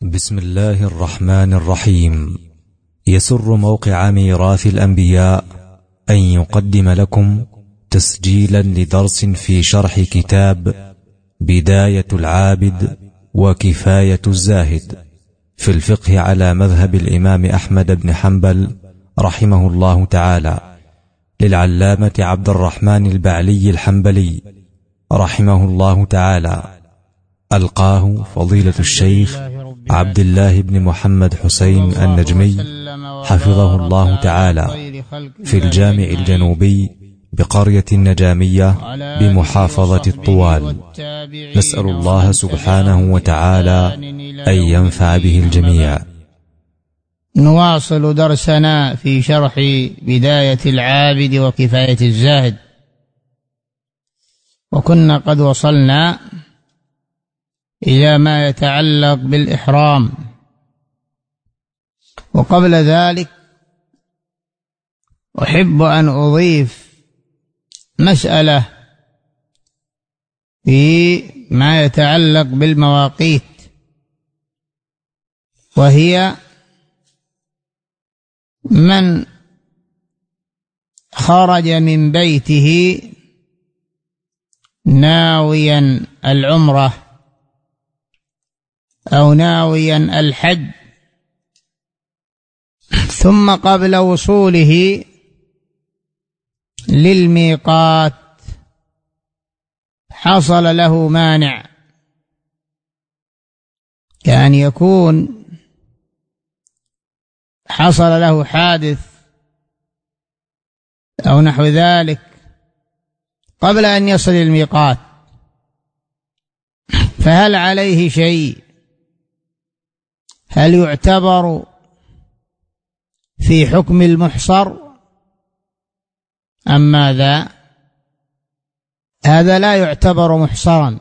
بسم الله الرحمن الرحيم. يسر موقع ميراث الأنبياء أن يقدم لكم تسجيلا لدرس في شرح كتاب بداية العابد وكفاية الزاهد في الفقه على مذهب الإمام أحمد بن حنبل رحمه الله تعالى، للعلامة عبد الرحمن البعلي الحنبلي رحمه الله تعالى. ألقاه فضيلة الشيخ عبد الله بن محمد حسين النجمي حفظه الله تعالى في الجامع الجنوبي بقرية النجامية بمحافظة الطوال. نسأل الله سبحانه وتعالى أن ينفع به الجميع. نواصل درسنا في شرح بداية العابد وكفاية الزاهد، وكنا قد وصلنا إلى ما يتعلق بالإحرام. وقبل ذلك أحب أن أضيف مسألة في ما يتعلق بالمواقيت، وهي من خرج من بيته ناويا العمرة أو ناويا الحج، ثم قبل وصوله للميقات حصل له مانع، كأن يكون حصل له حادث أو نحو ذلك قبل أن يصل الميقات، فهل عليه شيء؟ هل يعتبر في حكم المحصر أم ماذا؟ هذا لا يعتبر محصرا.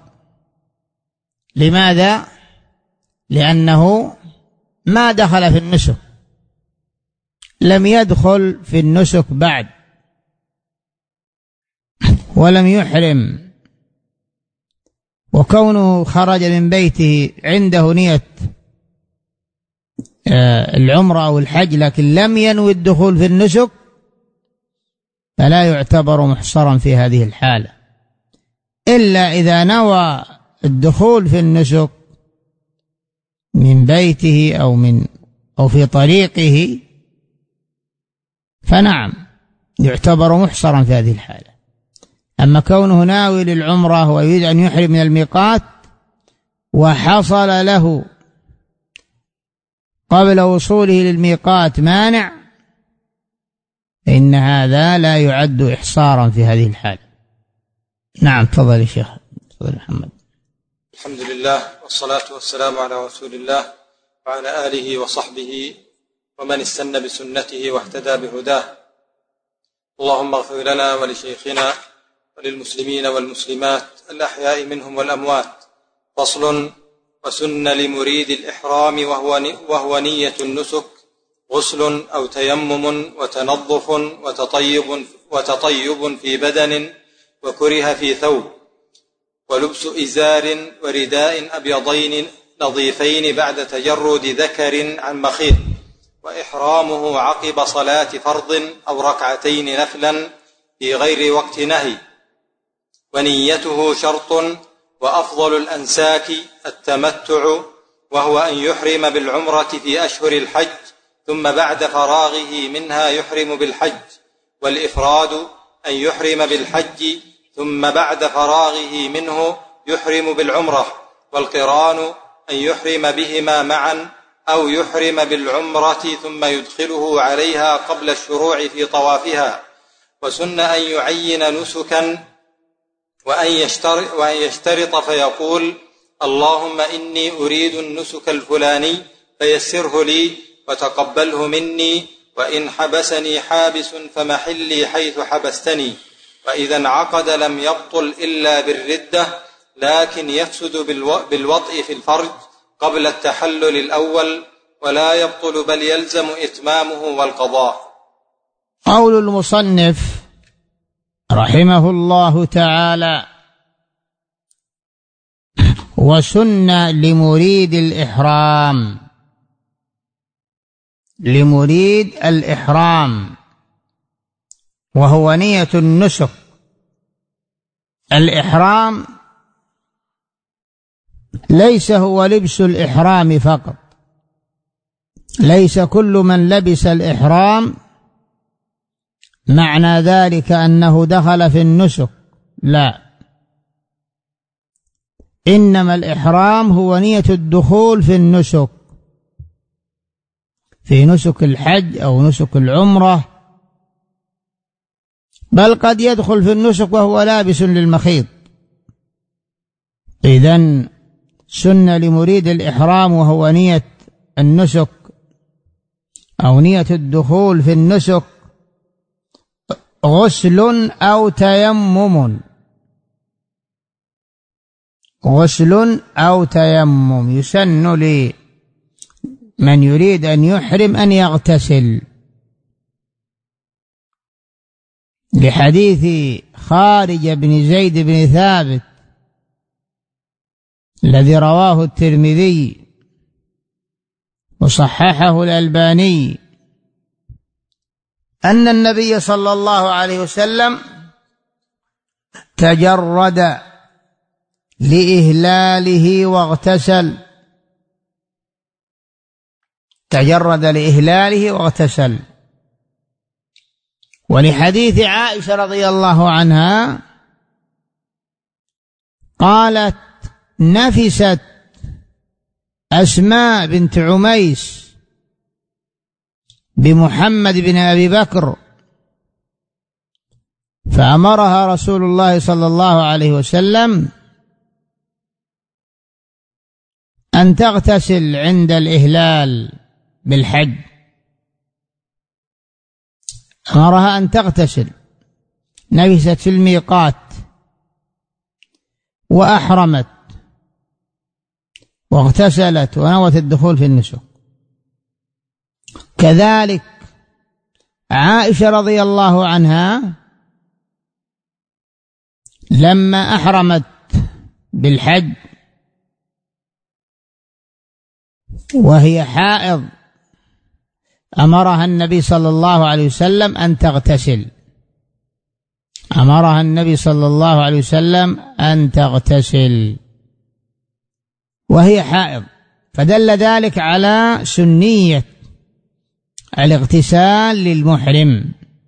لماذا؟ لأنه ما دخل في النسك، لم يدخل في النسك بعد ولم يحرم، وكونه خرج من بيته عنده نية العمرة أو الحج لكن لم ينوي الدخول في النسك فلا يعتبر محصرا في هذه الحالة، إلا إذا نوى الدخول في النسك من بيته أو في طريقه فنعم يعتبر محصرا في هذه الحالة. أما كونه ناوي للعمرة ويريد أن يحرم من الميقات وحصل له قبل وصوله للميقات مانع، فإن هذا لا يعد إحصارا في هذه الحالة. نعم، تفضل يا شيخ. تفضل محمد. الحمد لله والصلاة والسلام على رسول الله وعلى آله وصحبه ومن استنى بسنته واهتدى بهداه. اللهم اغفر لنا ولشيخنا وللمسلمين والمسلمات الأحياء منهم والأموات. فصل: وسن لمريد الإحرام وهو نية النسك غسل أو تيمم وتنظف وتطيب في بدن، وكره في ثوب، ولبس إزار ورداء أبيضين نظيفين بعد تجرد ذكر عن مخيط، وإحرامه عقب صلاة فرض أو ركعتين نفلا في غير وقت نهي، ونيته شرط. وأفضل الأنساك التمتع، وهو أن يحرم بالعمرة في أشهر الحج ثم بعد فراغه منها يحرم بالحج، والإفراد أن يحرم بالحج ثم بعد فراغه منه يحرم بالعمرة، والقران أن يحرم بهما معا أو يحرم بالعمرة ثم يدخله عليها قبل الشروع في طوافها. وسن أن يعين نسكا وأن يشترط فيقول: اللهم إني أريد النسك الفلاني فيسره لي وتقبله مني، وإن حبسني حابس فمحلي حيث حبستني. وإذا انعقد لم يبطل إلا بالردة، لكن يفسد بالوطء في الفرج قبل التحلل الأول، ولا يبطل بل يلزم إتمامه والقضاء. قول المصنف رحمه الله تعالى: وسن لمريد الإحرام، لمريد الإحرام وهو نية النسك. الإحرام ليس هو لبس الإحرام فقط، ليس كل من لبس الإحرام معنى ذلك أنه دخل في النسك، لا، إنما الإحرام هو نية الدخول في النسك، في نسك الحج أو نسك العمرة، بل قد يدخل في النسك وهو لابس للمخيط. إذن سن لمريد الإحرام وهو نية النسك أو نية الدخول في النسك غسل أو تيمم، غسل أو تيمم. يسن لمن يريد أن يحرم أن يغتسل، لحديث خارج بن زيد بن ثابت الذي رواه الترمذي وصححه الألباني أن النبي صلى الله عليه وسلم تجرد لإهلاله واغتسل، تجرد لإهلاله واغتسل. ولحديث عائشة رضي الله عنها قالت: نفست أسماء بنت عميس بمحمد بن أبي بكر، فأمرها رسول الله صلى الله عليه وسلم أن تغتسل عند الإهلال بالحج، أمرها أن تغتسل، نفست في الميقات وأحرمت واغتسلت ونوت الدخول في النسك. كذلك عائشة رضي الله عنها لما أحرمت بالحج وهي حائض أمرها النبي صلى الله عليه وسلم أن تغتسل، أمرها النبي صلى الله عليه وسلم أن تغتسل وهي حائض، فدل ذلك على سنية الاغتسال للمحرم.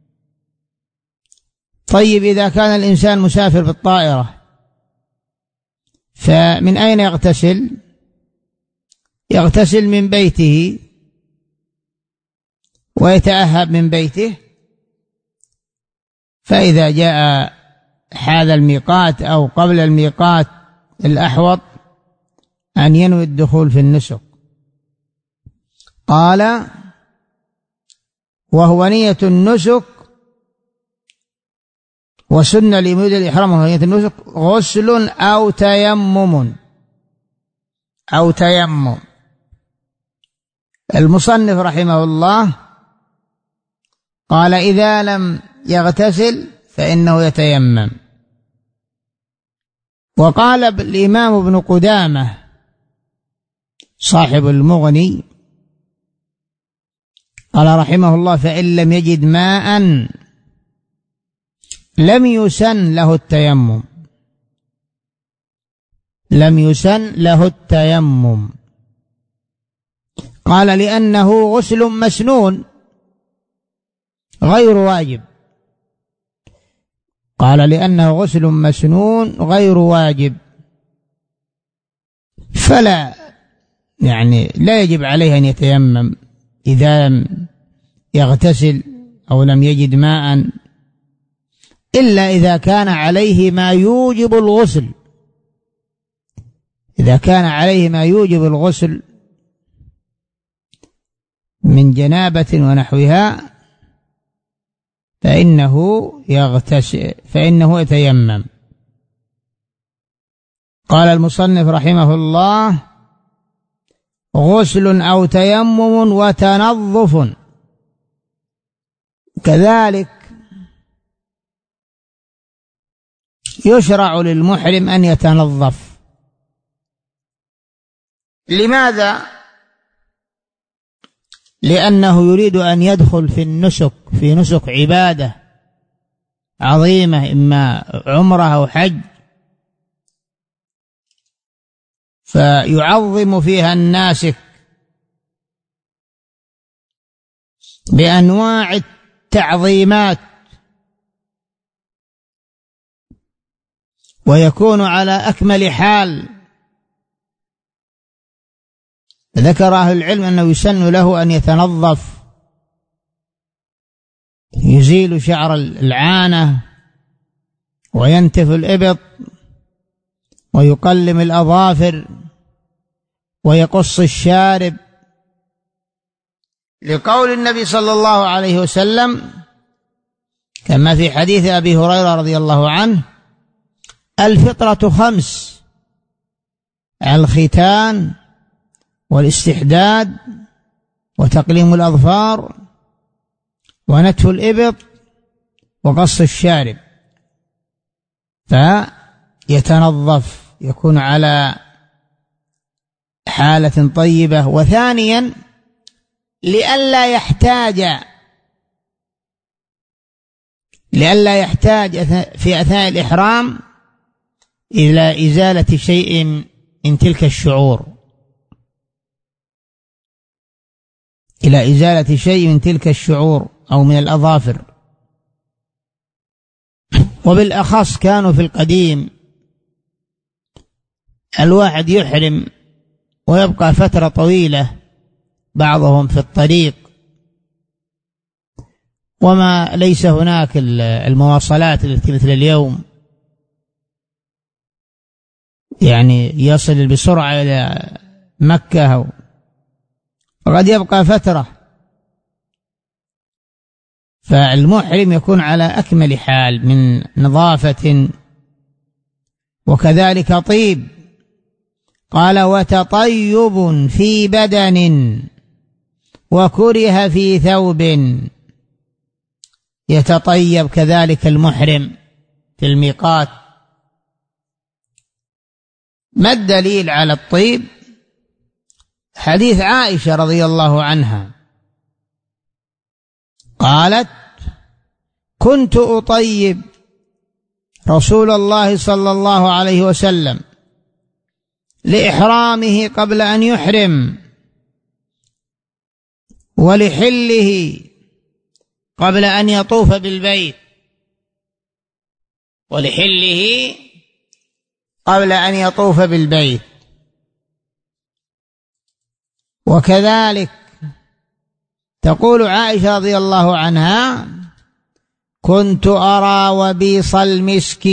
طيب، إذا كان الإنسان مسافر بالطائرة فمن أين يغتسل؟ يغتسل من بيته ويتأهب من بيته، فإذا جاء حاذا الميقات أو قبل الميقات الأحوط أن ينوي الدخول في النسك. قال: وهو نية النسك وسن لمريد الإحرام وهو نية النسك غسل أو تيمم، أو تيمم. المصنف رحمه الله قال: إذا لم يغتسل فإنه يتيمم. وقال الإمام ابن قدامة صاحب المغني قال رحمه الله: فإن لم يجد ماء لم يسن له التيمم، لم يسن له التيمم. قال: لأنه غسل مسنون غير واجب. قال: لأنه غسل مسنون غير واجب، فلا لا يجب عليه أن يتيمم إذا لم يغتسل أو لم يجد ماء، إلا إذا كان عليه ما يوجب الغسل. إذا كان عليه ما يوجب الغسل من جنابة ونحوها فإنه يتيمم. قال المصنف رحمه الله: غسل أو تيمم وتنظف. كذلك يشرع للمحرم أن يتنظف، لماذا؟ لأنه يريد أن يدخل في النسك، في نسك عبادة عظيمة، إما عمرة أو حج، فيعظم فيها الناسك بأنواع التعظيمات، ويكون على أكمل حال. ذكر أهل العلم أنه يسن له أن يتنظف، يزيل شعر العانة وينتف الإبط ويقلم الأظافر ويقص الشارب، لقول النبي صلى الله عليه وسلم كما في حديث أبي هريرة رضي الله عنه: الفطرة 5: الختان والاستحداد وتقليم الأظفار ونتف الإبط وقص الشارب. فيتنظف، يكون على حالة طيبة. وثانيا لئلا يحتاج في أثناء الإحرام إلى إزالة شيء من تلك الشعور، إلى إزالة شيء من تلك الشعور أو من الأظافر. وبالأخص كانوا في القديم الواحد يحرم ويبقى فترة طويلة، بعضهم في الطريق، وما ليس هناك المواصلات التي مثل اليوم، يعني يصل بسرعة إلى مكة، وقد يبقى فترة. فالمحرم يكون على أكمل حال من نظافة، وكذلك طيب. قال: وتطيب في بدن وكره في ثوب. يتطيب كذلك المحرم في الميقات. ما الدليل على الطيب؟ حديث عائشة رضي الله عنها قالت: كنت أطيب رسول الله صلى الله عليه وسلم لإحرامه قبل أن يحرم، ولحله قبل أن يطوف بالبيت، ولحله قبل أن يطوف بالبيت. وكذلك تقول عائشة رضي الله عنها: كنت أرى وبيص المسك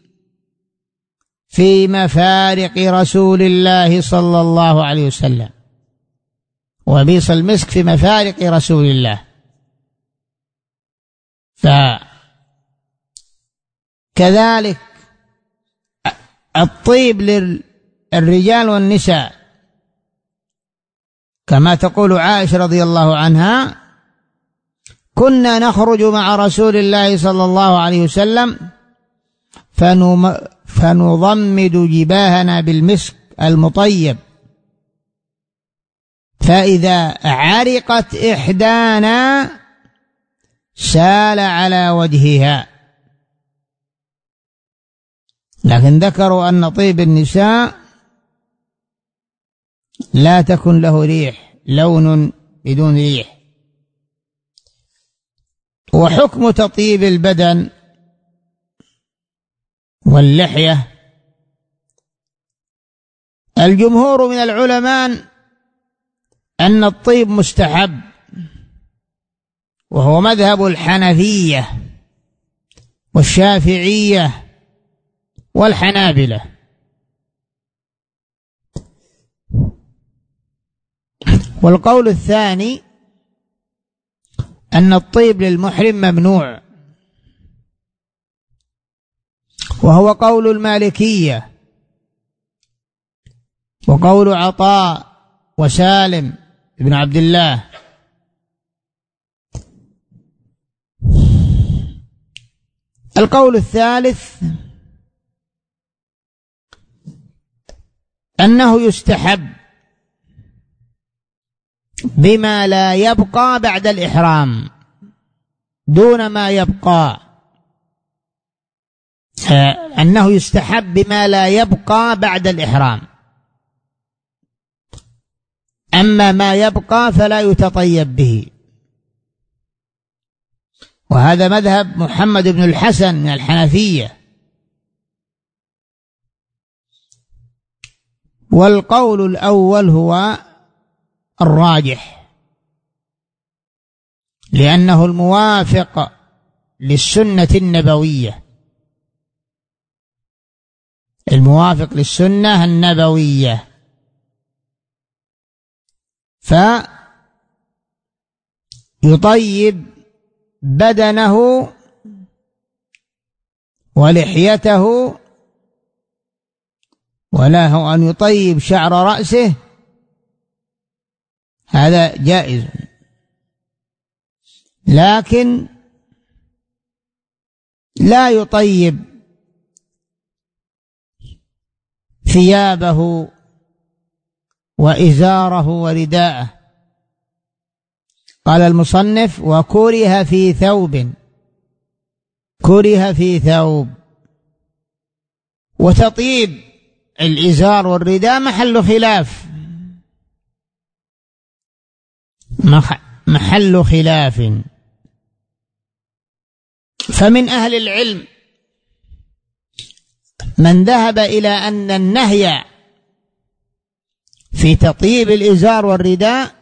في مفارق رسول الله صلى الله عليه وسلم. وبيص المسك في مفارق رسول الله. فكذلك الطيب للرجال والنساء، كما تقول عائشة رضي الله عنها: كنا نخرج مع رسول الله صلى الله عليه وسلم فنضمد جباهنا بالمسك المطيب، فإذا عرقت إحدانا سال على وجهها. لكن ذكروا أن طيب النساء لا تكن له ريح، لون بدون ريح. وحكم تطيب البدن واللحية، الجمهور من العلماء أن الطيب مستحب، وهو مذهب الحنفية والشافعية والحنابلة. والقول الثاني أن الطيب للمحرم ممنوع، وهو قول المالكية وقول عطاء وسالم بن عبد الله. القول الثالث أنه يستحب بما لا يبقى بعد الإحرام دون ما يبقى، أنه يستحب بما لا يبقى بعد الإحرام، أما ما يبقى فلا يتطيب به. وهذا مذهب محمد بن الحسن من الحنفية. والقول الأول هو الراجح، لأنه الموافق للسنة النبوية، الموافق للسنة النبوية، فيطيب بدنه ولحيته، وله أن يطيب شعر رأسه، هذا جائز، لكن لا يطيب ثيابه وإزاره ورداءه. قال المصنف: وكره في ثوب، كره في ثوب. وتطيب الإزار والرداء محل خلاف، محل خلاف. فمن أهل العلم من ذهب إلى أن النهي في تطيب الإزار والرداء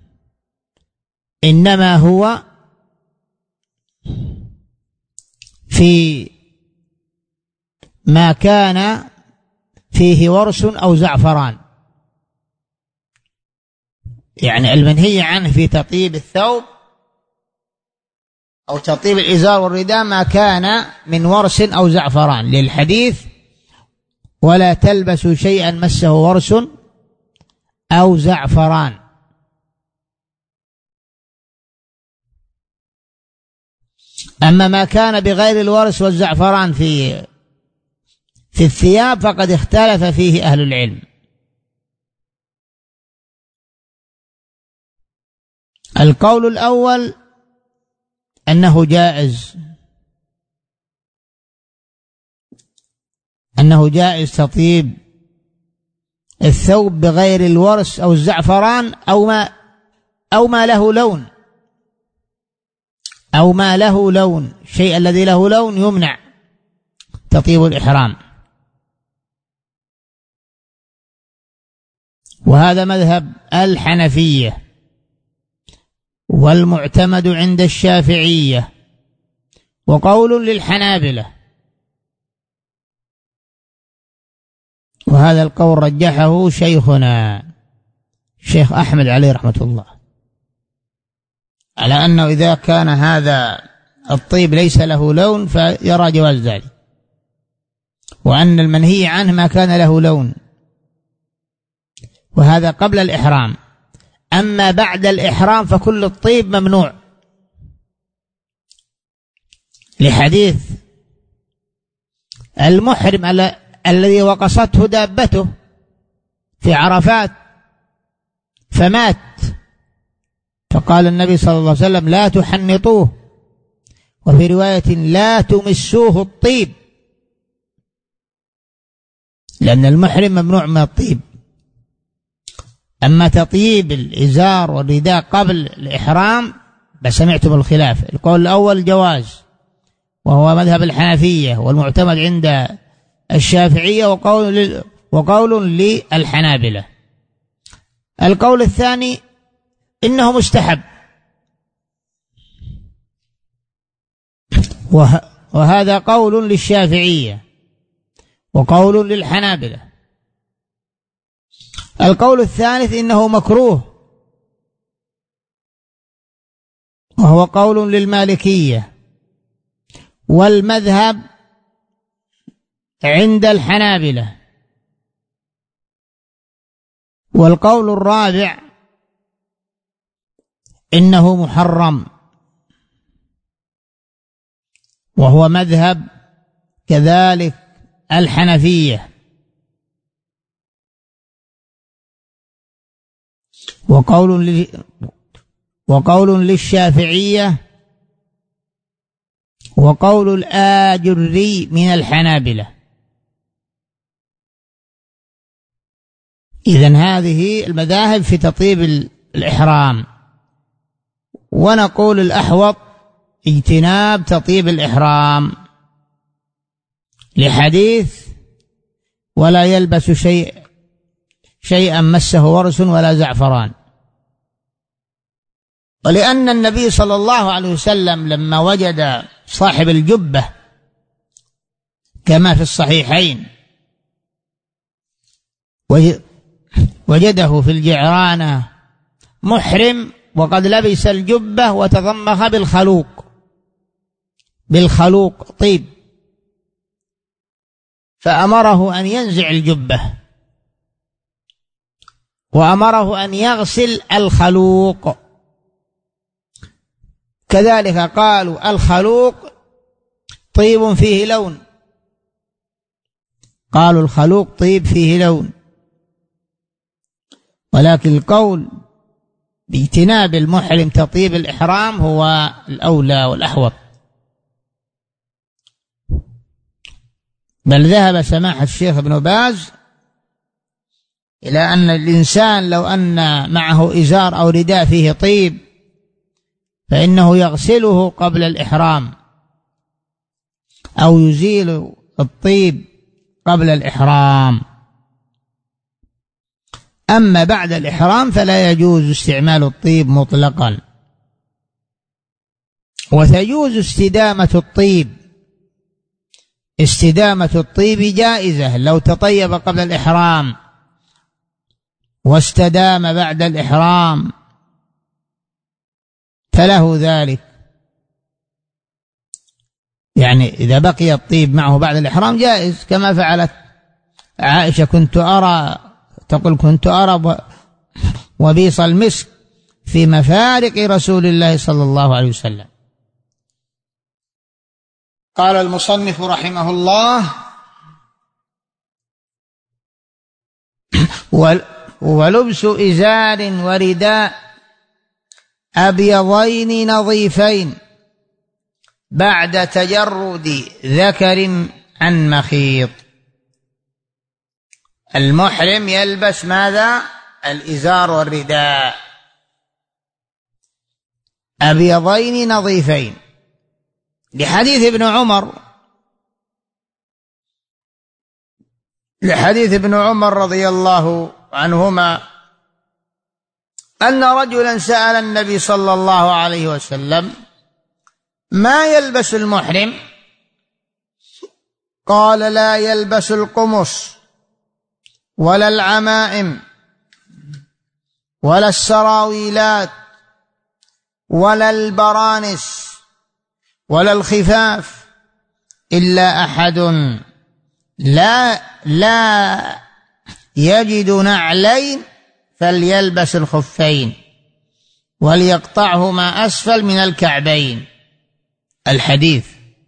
إنما هو في ما كان فيه ورس أو زعفران، يعني المنهي عنه في تطيب الثوب أو تطيب الإزار والرداء ما كان من ورس أو زعفران، للحديث: ولا تلبسوا شيئا مسه ورس أو زعفران. أما ما كان بغير الورس والزعفران في الثياب فقد اختلف فيه أهل العلم. القول الأول أنه جائز، أنه جائز تطيب الثوب بغير الورس أو الزعفران أو ما له لون، أو ما له لون، الشيء الذي له لون يمنع تطيب الإحرام. وهذا مذهب الحنفية، والمعتمد عند الشافعية، وقول للحنابلة. وهذا القول رجحه شيخنا الشيخ أحمد عليه رحمة الله، على أنه إذا كان هذا الطيب ليس له لون فيرى جواز ذلك، وأن المنهي عنه ما كان له لون، وهذا قبل الإحرام. أما بعد الإحرام فكل الطيب ممنوع، لحديث المحرم الذي وقصته دابته في عرفات فمات، فقال النبي صلى الله عليه وسلم: لا تحنطوه، وفي رواية: لا تمسوه الطيب، لأن المحرم ممنوع من الطيب. أما تطيب الإزار والرداء قبل الإحرام فسمعتم الخلاف. القول الأول جواز، وهو مذهب الحنفية والمعتمد عند الشافعية، وقول للحنابلة. القول الثاني إنه مستحب، وهذا قول للشافعية وقول للحنابلة. القول الثالث إنه مكروه، وهو قول للمالكية والمذهب عند الحنابلة. والقول الرابع إنه محرم، وهو مذهب كذلك الحنفية. وقول للشافعية وقول الآجري من الحنابلة. إذن هذه المذاهب في تطيب الإحرام. ونقول الأحوط اجتناب تطيب الإحرام لحديث ولا يلبس شيئا مسه ورس ولا زعفران. ولأن النبي صلى الله عليه وسلم لما وجد صاحب الجبة كما في الصحيحين وجده في الجعرانة محرم وقد لبس الجبة وتضمخ بالخلوق طيب، فأمره أن ينزع الجبة وأمره أن يغسل الخلوق. كذلك قالوا الخلوق طيب فيه لون، قالوا الخلوق طيب فيه لون، ولكن القول باجتناب المحرم تطيب الإحرام هو الأولى والأحوط. بل ذهب سماحة الشيخ ابن باز إلى أن الإنسان لو أن معه إزار أو رداء فيه طيب فإنه يغسله قبل الإحرام أو يزيل الطيب قبل الإحرام. أما بعد الإحرام فلا يجوز استعمال الطيب مطلقا. وتجوز استدامة الطيب جائزة لو تطيب قبل الإحرام واستدام بعد الإحرام فله ذلك. يعني إذا بقي الطيب معه بعد الإحرام جائز، كما فعلت عائشة كنت أرى وبيص المسك في مفارق رسول الله صلى الله عليه وسلم. قال المصنف رحمه الله: ولبس إزار ورداء أبيضين نظيفين بعد تجرد ذكر عن مخيط. المحرم يلبس ماذا؟ الإزار والرداء أبيضين نظيفين، لحديث ابن عمر رضي الله عنهما أن رجلا سأل النبي صلى الله عليه وسلم: ما يلبس المحرم؟ قال: لا يلبس القمص ولا العمائم ولا السراويلات ولا البرانس ولا الخفاف إلا أحد لا يجد نعلين فليلبس الخفين وليقطعهما أسفل من الكعبين. الحديث.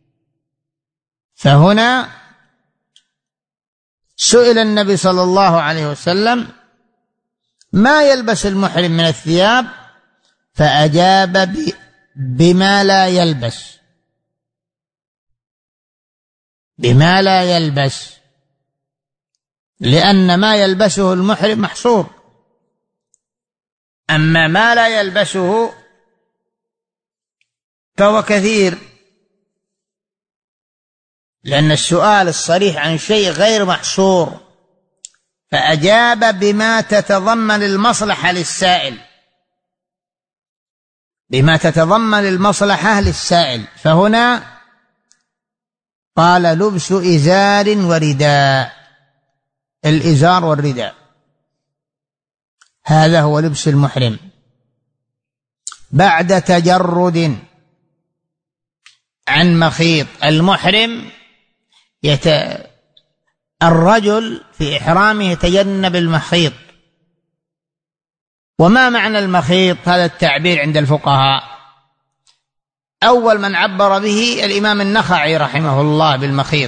فهنا سئل النبي صلى الله عليه وسلم: ما يلبس المحرم من الثياب؟ فأجاب بما لا يلبس، لأن ما يلبسه المحرم محصور، أما ما لا يلبسه فهو كثير، لأن السؤال الصريح عن شيء غير محصور. فأجاب بما تتضمن المصلحة للسائل، فهنا قال: لبس إزار ورداء، الإزار والرداء هذا هو لبس المحرم بعد تجرد عن مخيط. المحرم الرجل في إحرامه يتجنب المخيط. وما معنى المخيط؟ هذا التعبير عند الفقهاء أول من عبر به الإمام النخعي رحمه الله بالمخيط.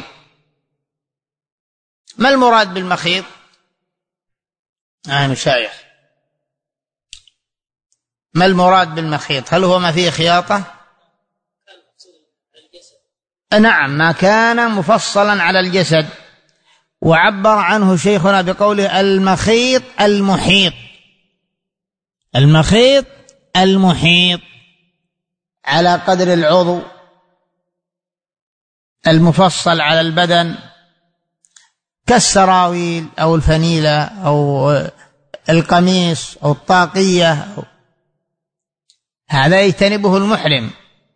ما المراد بالمخيط؟ مشايخ، ما المراد بالمخيط؟ هل هو ما فيه خياطة؟ نعم، ما كان مفصلا على الجسد، وعبر عنه شيخنا بقوله المخيط المحيط. المخيط المحيط على قدر العضو، المفصل على البدن، كالسراويل أو الفنيلة أو القميص أو الطاقية، هذا يجتنبه المحرم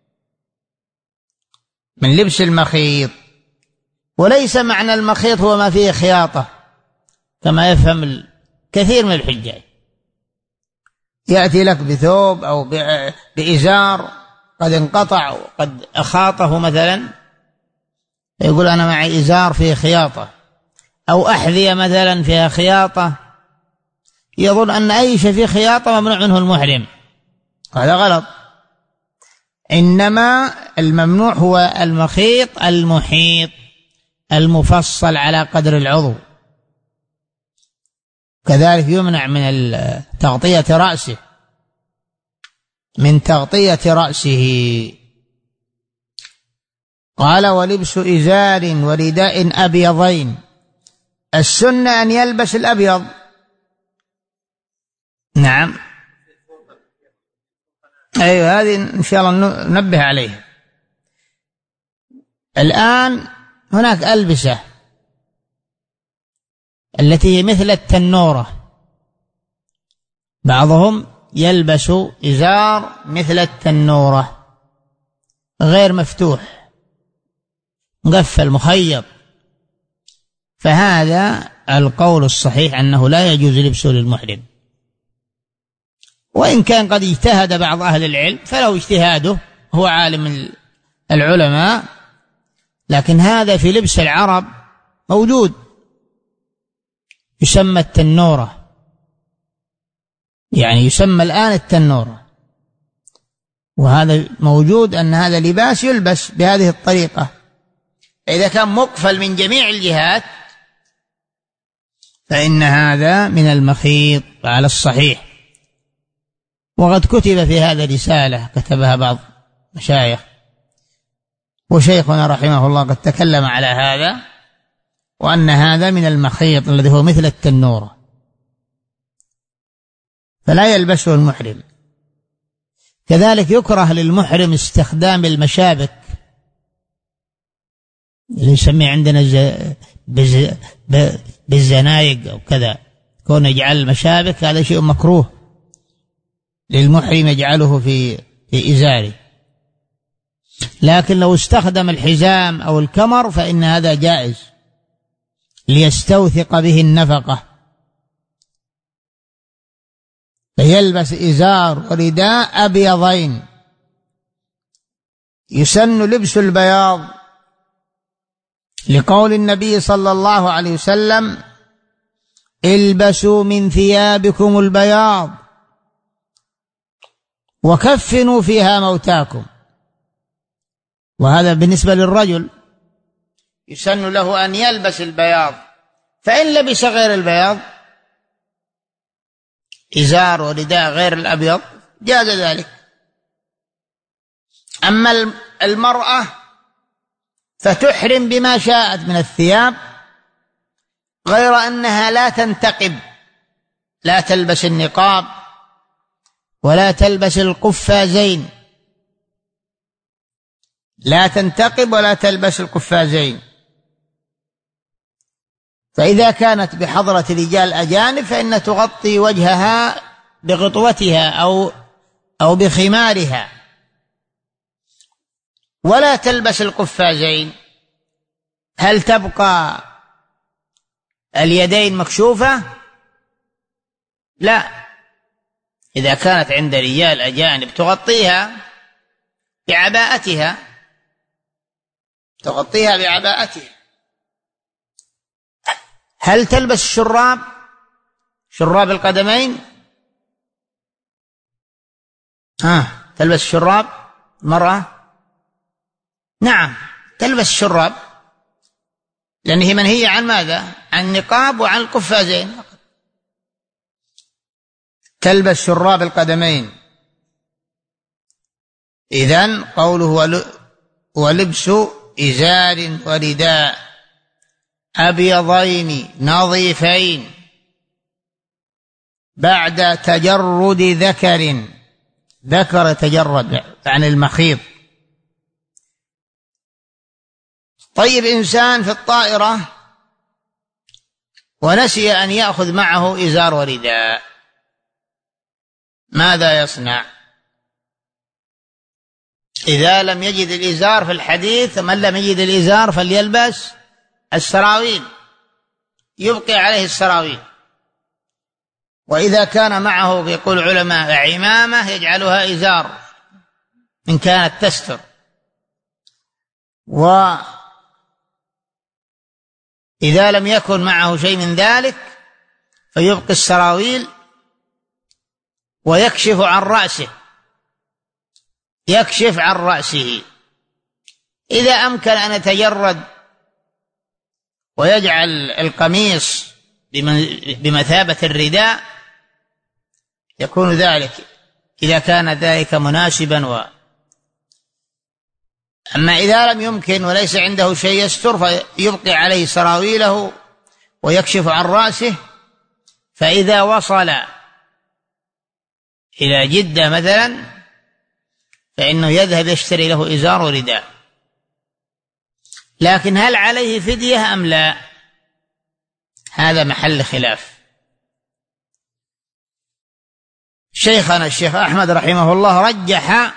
من لبس المخيط. وليس معنى المخيط هو ما فيه خياطة كما يفهم كثير من الحجاج، يأتي لك بثوب أو بإزار قد انقطع وقد أخاطه مثلا، يقول أنا معي إزار فيه خياطة، أو أحذية مثلا فيها خياطة، يظن أن أي شيء فيه خياطة ممنوع منه المحرم. هذا غلط. إنما الممنوع هو المخيط المحيط المفصل على قدر العضو. كذلك يمنع من تغطية رأسه، من تغطية رأسه. قال ولبس إزار ورداء أبيضين، السنة أن يلبس الأبيض. نعم، أيوة، هذه إن شاء الله ننبه عليها. الآن هناك ألبسة التي هي مثل التنورة، بعضهم يلبس إزار مثل التنورة غير مفتوح، مقفل مخيط، فهذا القول الصحيح أنه لا يجوز لبسه للمحرم. وإن كان قد اجتهد بعض أهل العلم فله اجتهاده، هو عالم العلماء، لكن هذا في لبس العرب موجود، يسمى التنورة، يعني يسمى الآن التنورة، وهذا موجود أن هذا لباس يلبس بهذه الطريقة. إذا كان مقفل من جميع الجهات فإن هذا من المخيط على الصحيح. وقد كتب في هذا رسالة كتبها بعض مشايخ، وشيخنا رحمه الله قد تكلم على هذا، وأن هذا من المخيط الذي هو مثل التنورة، فلا يلبسه المحرم. كذلك يكره للمحرم استخدام المشابك اللي يسميه عندنا بالزنايق أو كذا، كون يجعل المشابك هذا شيء مكروه للمحرم يجعله في إزاره. لكن لو استخدم الحزام أو الكمر فإن هذا جائز ليستوثق به النفقة، فيلبس إزار ورداء أبيضين. يسن لبس البياض لقول النبي صلى الله عليه وسلم البسوا من ثيابكم البياض وكفنوا فيها موتاكم. وهذا بالنسبة للرجل يسن له أن يلبس البياض، فإن لبس غير البياض إزار ورداء غير الأبيض جاز ذلك. أما المرأة فتحرم بما شاءت من الثياب، غير أنها لا تنتقب، لا تلبس النقاب ولا تلبس القفازين، لا تنتقب ولا تلبس القفازين. فإذا كانت بحضرة رجال أجانب فإن تغطي وجهها بغطوتها أو بخمارها، ولا تلبس القفازين. هل تبقى اليدين مكشوفة؟ لا، إذا كانت عند رجال أجانب تغطيها بعباءتها، تغطيها بعباءتها. هل تلبس الشراب، شراب القدمين؟ تلبس الشراب المرأة؟ نعم تلبس الشراب، لأنه منهية عن ماذا؟ عن النقاب وعن القفازين. تلبس شراب القدمين إذن قوله ولبس إزار ورداء أبيضين نظيفين بعد تجرد ذكر تجرد عن المخيط. طيب، إنسان في الطائرة ونسي أن يأخذ معه إزار ورداء، ماذا يصنع؟ إذا لم يجد الإزار في الحديث، من لم يجد الإزار فليلبس السراويل، يبقي عليه السراويل. وإذا كان معه يقول العلماء عمامة يجعلها إزار إن كانت تستر. وإذا لم يكن معه شيء من ذلك فيبقي السراويل ويكشف عن رأسه. إذا أمكن أن يتجرد ويجعل القميص بمثابة الرداء يكون ذلك، إذا كان ذلك مناسبا. أما إذا لم يمكن وليس عنده شيء يستر فيبقي عليه سراويله ويكشف عن رأسه. فإذا وصل إلى جدة مثلا فإنه يذهب يشتري له إزار ورداء. لكن هل عليه فدية أم لا؟ هذا محل خلاف. شيخنا الشيخ أحمد رحمه الله رجح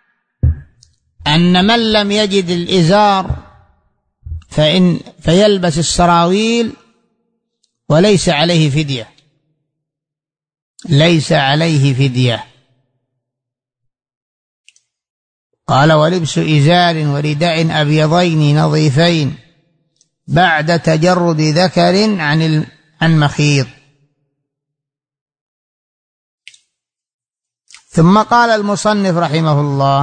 أن من لم يجد الإزار فيلبس السراويل وليس عليه فدية، ليس عليه فدية. قال ولبس إزار ورداء أبيضين نظيفين بعد تجرد ذكر عن مخيط. ثم قال المصنف رحمه الله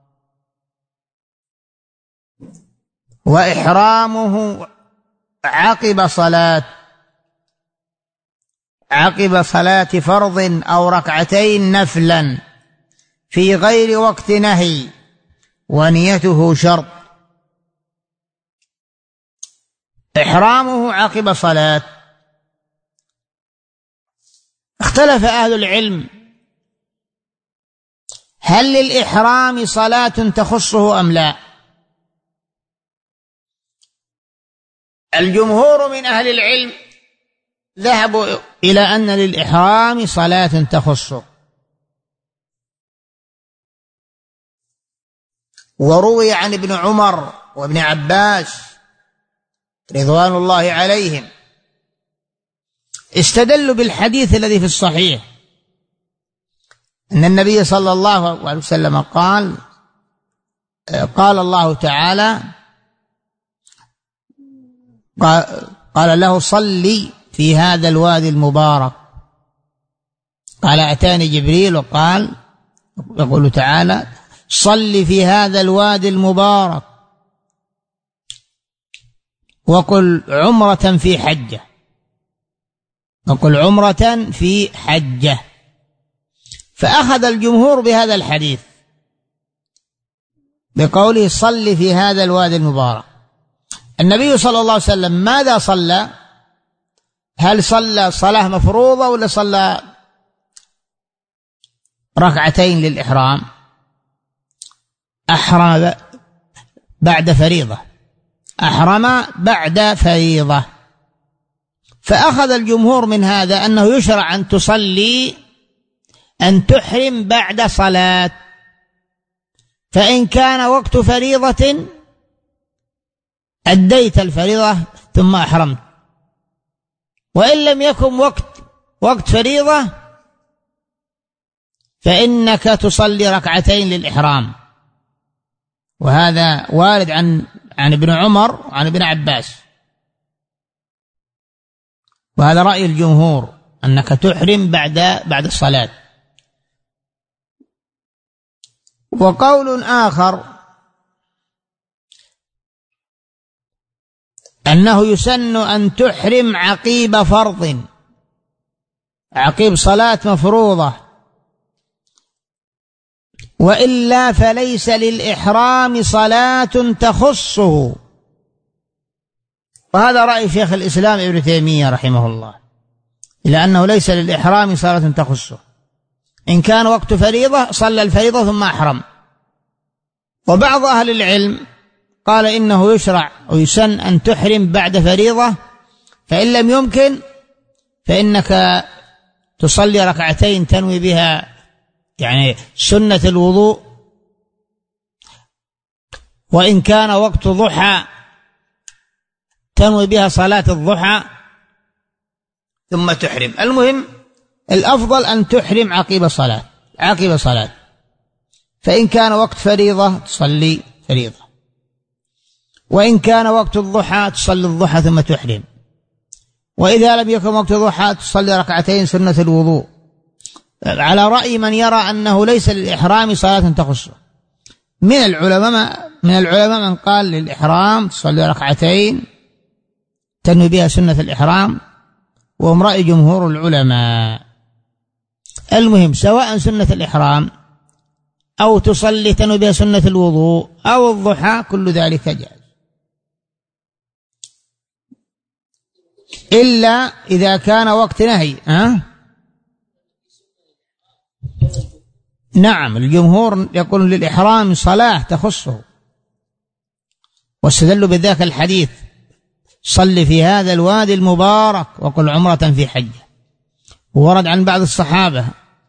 وإحرامه عقب صلاة فرض أو ركعتين نفلا في غير وقت نهي ونيته شرط. إحرامه عقب صلاة، اختلف أهل العلم هل للإحرام صلاة تخصه أم لا؟ الجمهور من أهل العلم ذهبوا إلى أن للإحرام صلاة تخصه، وروي عن ابن عمر وابن عباس رضوان الله عليهم استدلوا بالحديث الذي في الصحيح أن النبي صلى الله عليه وسلم قال الله تعالى قال له صلي في هذا الوادي المبارك. قال أتاني جبريل وقال يقول تعالى صلي في هذا الوادي المبارك وقل عمرة في حجة، وقل عمرة في حجة. فأخذ الجمهور بهذا الحديث بقوله صلي في هذا الوادي المبارك. النبي صلى الله عليه وسلم ماذا صلى؟ هل صلى صلاة مفروضة ولا صلى ركعتين للإحرام؟ أحرم بعد فريضة، أحرم بعد فريضة. فأخذ الجمهور من هذا أنه يشرع أن تحرم بعد صلاة، فإن كان وقت فريضة أديت الفريضة ثم أحرمت، وإن لم يكن وقت فريضة فإنك تصلي ركعتين للإحرام. وهذا وارد عن ابن عمر وعن ابن عباس، وهذا رأي الجمهور أنك تحرم بعد الصلاة. وقول آخر أنه يسن أن تحرم عقيب فرض، عقيب صلاة مفروضة، وإلا فليس للإحرام صلاة تخصه. وهذا رأي شيخ الإسلام ابن تيمية رحمه الله، إلى أنه ليس للإحرام صلاة تخصه. إن كان وقت فريضة صلى الفريضة ثم أحرم. وبعض أهل العلم قال إنه يشرع ويسن أن تحرم بعد فريضة، فإن لم يمكن فإنك تصلي ركعتين تنوي بها يعني سنة الوضوء، وإن كان وقت ضحى تنوي بها صلاة الضحى ثم تحرم. المهم الأفضل أن تحرم عقب صلاة، فإن كان وقت فريضة تصلي فريضة، وإن كان وقت الضحى تصلي الضحى ثم تحرم، وإذا لم يكن وقت الضحى تصلي ركعتين سنة الوضوء، على رأي من يرى أنه ليس للإحرام صلاة تخصه. من العلماء من قال للإحرام تصلي ركعتين تنوي بها سنة الإحرام، وهم رأي جمهور العلماء. المهم سواء سنة الإحرام أو تصلي تنوي بها سنة الوضوء أو الضحى كل ذلك جائز، إلا إذا كان وقت نهي. نعم، الجمهور يقول للإحرام صلاة تخصه، واستدلوا بذاك الحديث صل في هذا الوادي المبارك وقل عمرة في حجة. ورد عن بعض الصحابة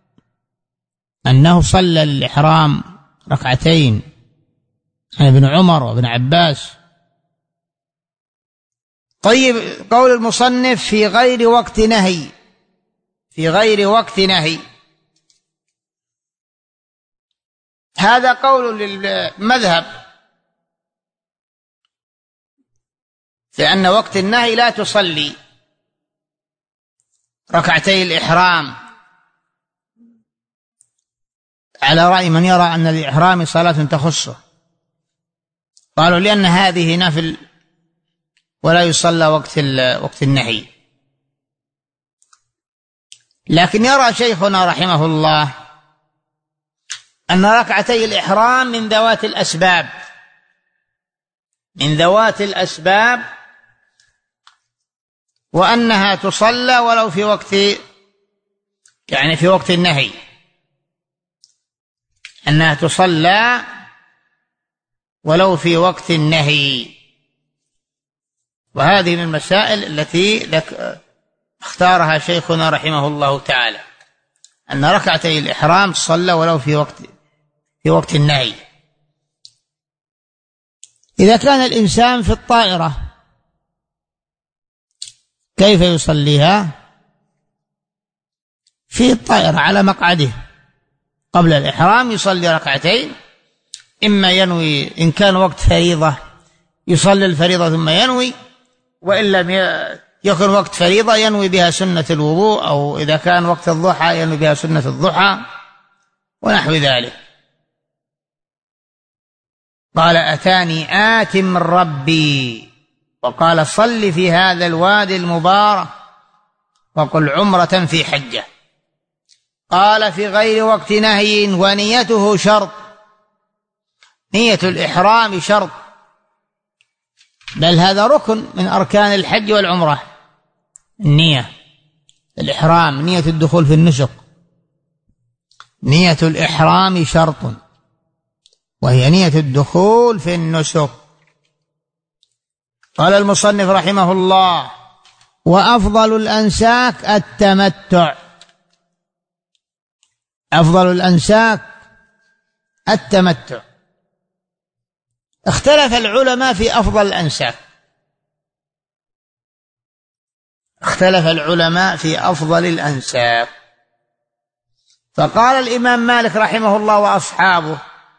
أنه صلى الإحرام ركعتين، عن ابن عمر وابن عباس. طيب، قول المصنف في غير وقت نهي، هذا قول للمذهب، لأن وقت النهي لا تصلي ركعتي الإحرام، على رأي من يرى أن الإحرام صلاة تخصه. قالوا لأن هذه نفل ولا يصلى وقت النهي. لكن يرى شيخنا رحمه الله أن ركعتي الإحرام من ذوات الأسباب، وأنها تصلى ولو في وقت النهي، أنها تصلى ولو في وقت النهي. وهذه من المسائل التي اختارها شيخنا رحمه الله تعالى، أن ركعتي الإحرام تصلى ولو في وقت النهي. إذا كان الإنسان في الطائرة كيف يصليها؟ في الطائرة على مقعده قبل الإحرام يصلي ركعتين، إما ينوي إن كان وقت فريضة يصلي الفريضة ثم ينوي، وإن لم يكن وقت فريضة ينوي بها سنة الوضوء، أو إذا كان وقت الضحى ينوي بها سنة الضحى ونحو ذلك. قال أتاني آت من ربي، وقال صل في هذا الوادي المبارك وقل عمرة في حجة. قال في غير وقت نهي ونيته شرط، نية الإحرام شرط، بل هذا ركن من أركان الحج والعمرة. النية الإحرام، نية الدخول في النسك، نية الإحرام شرط، وهي نية الدخول في النسك. قال المصنف رحمه الله: وأفضل الأنساك التمتع. أفضل الأنساك التمتع. اختلف العلماء في أفضل الأنساك، اختلف العلماء في أفضل الأنساك. فقال الإمام مالك رحمه الله وأصحابه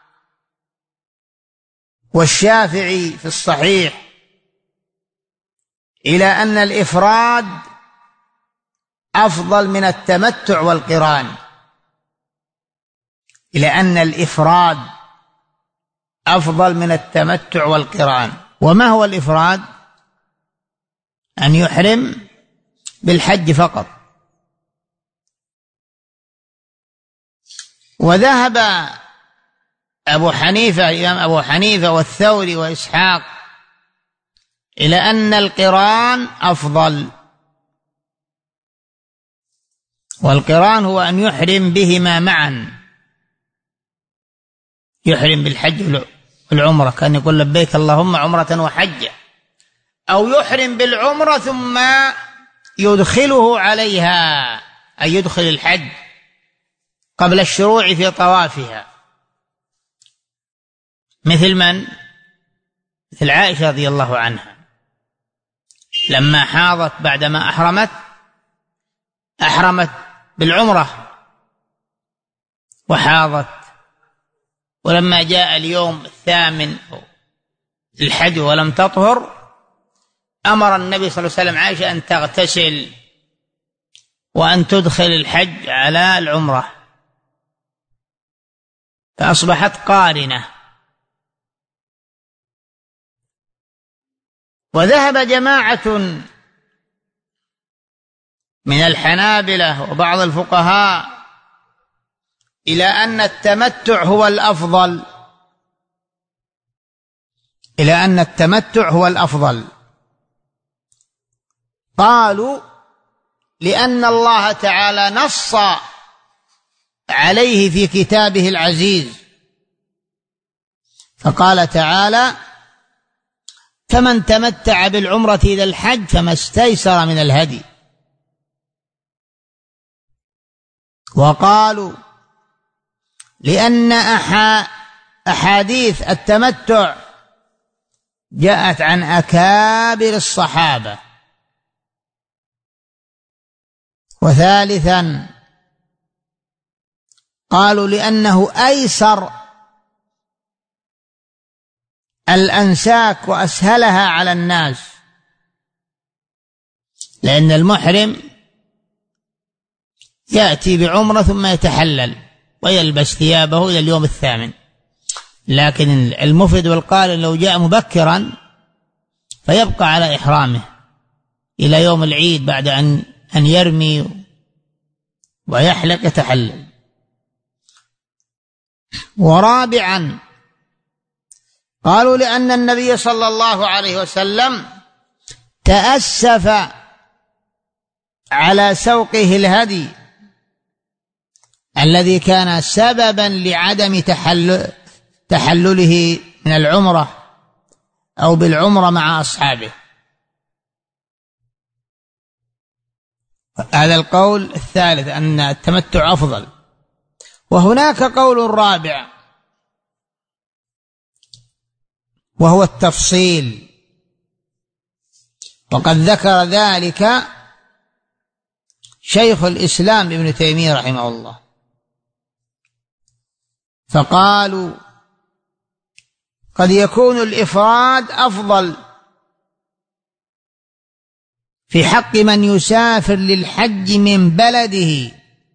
والشافعي في الصحيح إلى أن الإفراد أفضل من التمتع والقران، إلى أن الإفراد أفضل من التمتع والقران. وما هو الإفراد؟ أن يحرم بالحج فقط. وذهب أبو حنيفة الإمام أبو حنيفة والثوري وإسحاق إلى أن القران أفضل، والقران هو أن يحرم بهما معا، يحرم بالحج والعمرة، كان يقول لبيك اللهم عمرة وحجة، أو يحرم بالعمرة ثم يدخله عليها، أي يدخل الحج قبل الشروع في طوافها، مثل من؟ مثل عائشة رضي الله عنها لما حاضت بعدما أحرمت بالعمرة وحاضت، ولما جاء اليوم الثامن للحج ولم تطهر أمر النبي صلى الله عليه وسلم عائشة أن تغتسل وأن تدخل الحج على العمرة، فأصبحت قارنة. وذهب جماعة من الحنابلة وبعض الفقهاء إلى أن التمتع هو الأفضل، إلى أن التمتع هو الأفضل. قالوا لأن الله تعالى نص عليه في كتابه العزيز، فقال تعالى: فمن تمتع بالعمرة إلى الحج فما استيسر من الهدي. وقالوا لأن أحاديث التمتع جاءت عن أكابر الصحابة. وثالثا قالوا لأنه أيسر الأنساك وأسهلها على الناس، لأن المحرم يأتي بعمرة ثم يتحلل ويلبس ثيابه إلى اليوم الثامن، لكن المفرد والقارن لو جاء مبكرا فيبقى على إحرامه إلى يوم العيد بعد أن يرمي ويحلق يتحلل. ورابعا قالوا لأن النبي صلى الله عليه وسلم تأسف على سوقه الهدي الذي كان سببا لعدم تحلله من العمرة أو بالعمرة مع أصحابه. هذا القول الثالث أن التمتع أفضل. وهناك قول رابع وهو التفصيل، وقد ذكر ذلك شيخ الإسلام ابن تيمية رحمه الله، فقالوا قد يكون الإفراد أفضل في حق من يسافر للحج من بلده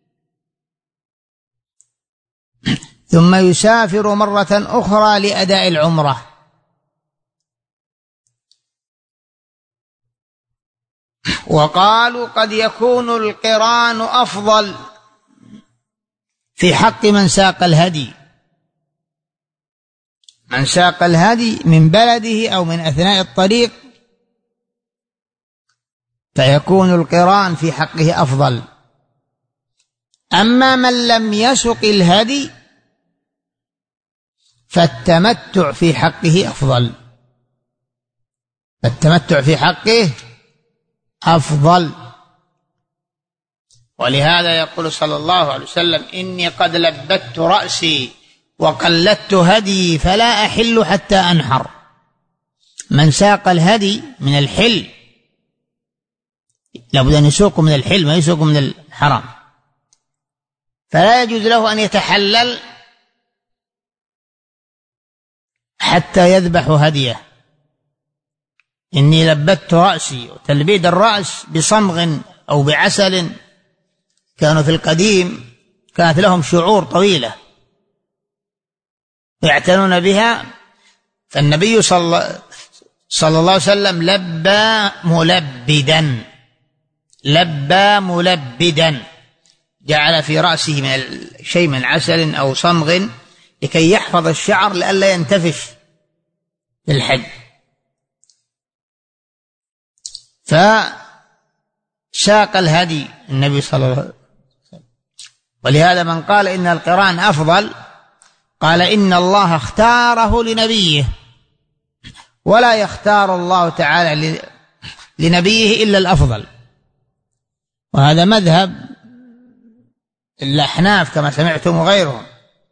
ثم يسافر مرة أخرى لأداء العمرة، وقالوا قد يكون القران أفضل في حق من ساق الهدي، من ساق الهدي من بلده أو من أثناء الطريق، فيكون القران في حقه أفضل. أما من لم يسق الهدي فالتمتع في حقه أفضل، التمتع في حقه أفضل. ولهذا يقول صلى الله عليه وسلم: إني قد لبت رأسي وقلدت هدي فلا أحل حتى أنحر. من ساق الهدي من الحل لابد أن يسوق من الحل، ما يسوق من الحرام، فلا يجوز له أن يتحلل حتى يذبح هديه. إني لبت رأسي، وتلبيد الرأس بصمغ أو بعسل، كانوا في القديم كانت لهم شعور طويلة يعتنون بها، فالنبي صلى الله عليه وسلم لبى ملبدا، جعل في رأسه من شيء من عسل أو صمغ لكي يحفظ الشعر لئلا ينتفش في الحج. فساق الهدي النبي صلى الله عليه وسلم. ولهذا من قال إن القران أفضل قال إن الله اختاره لنبيه، ولا يختار الله تعالى لنبيه إلا الأفضل. وهذا مذهب الأحناف كما سمعتم وغيرهم.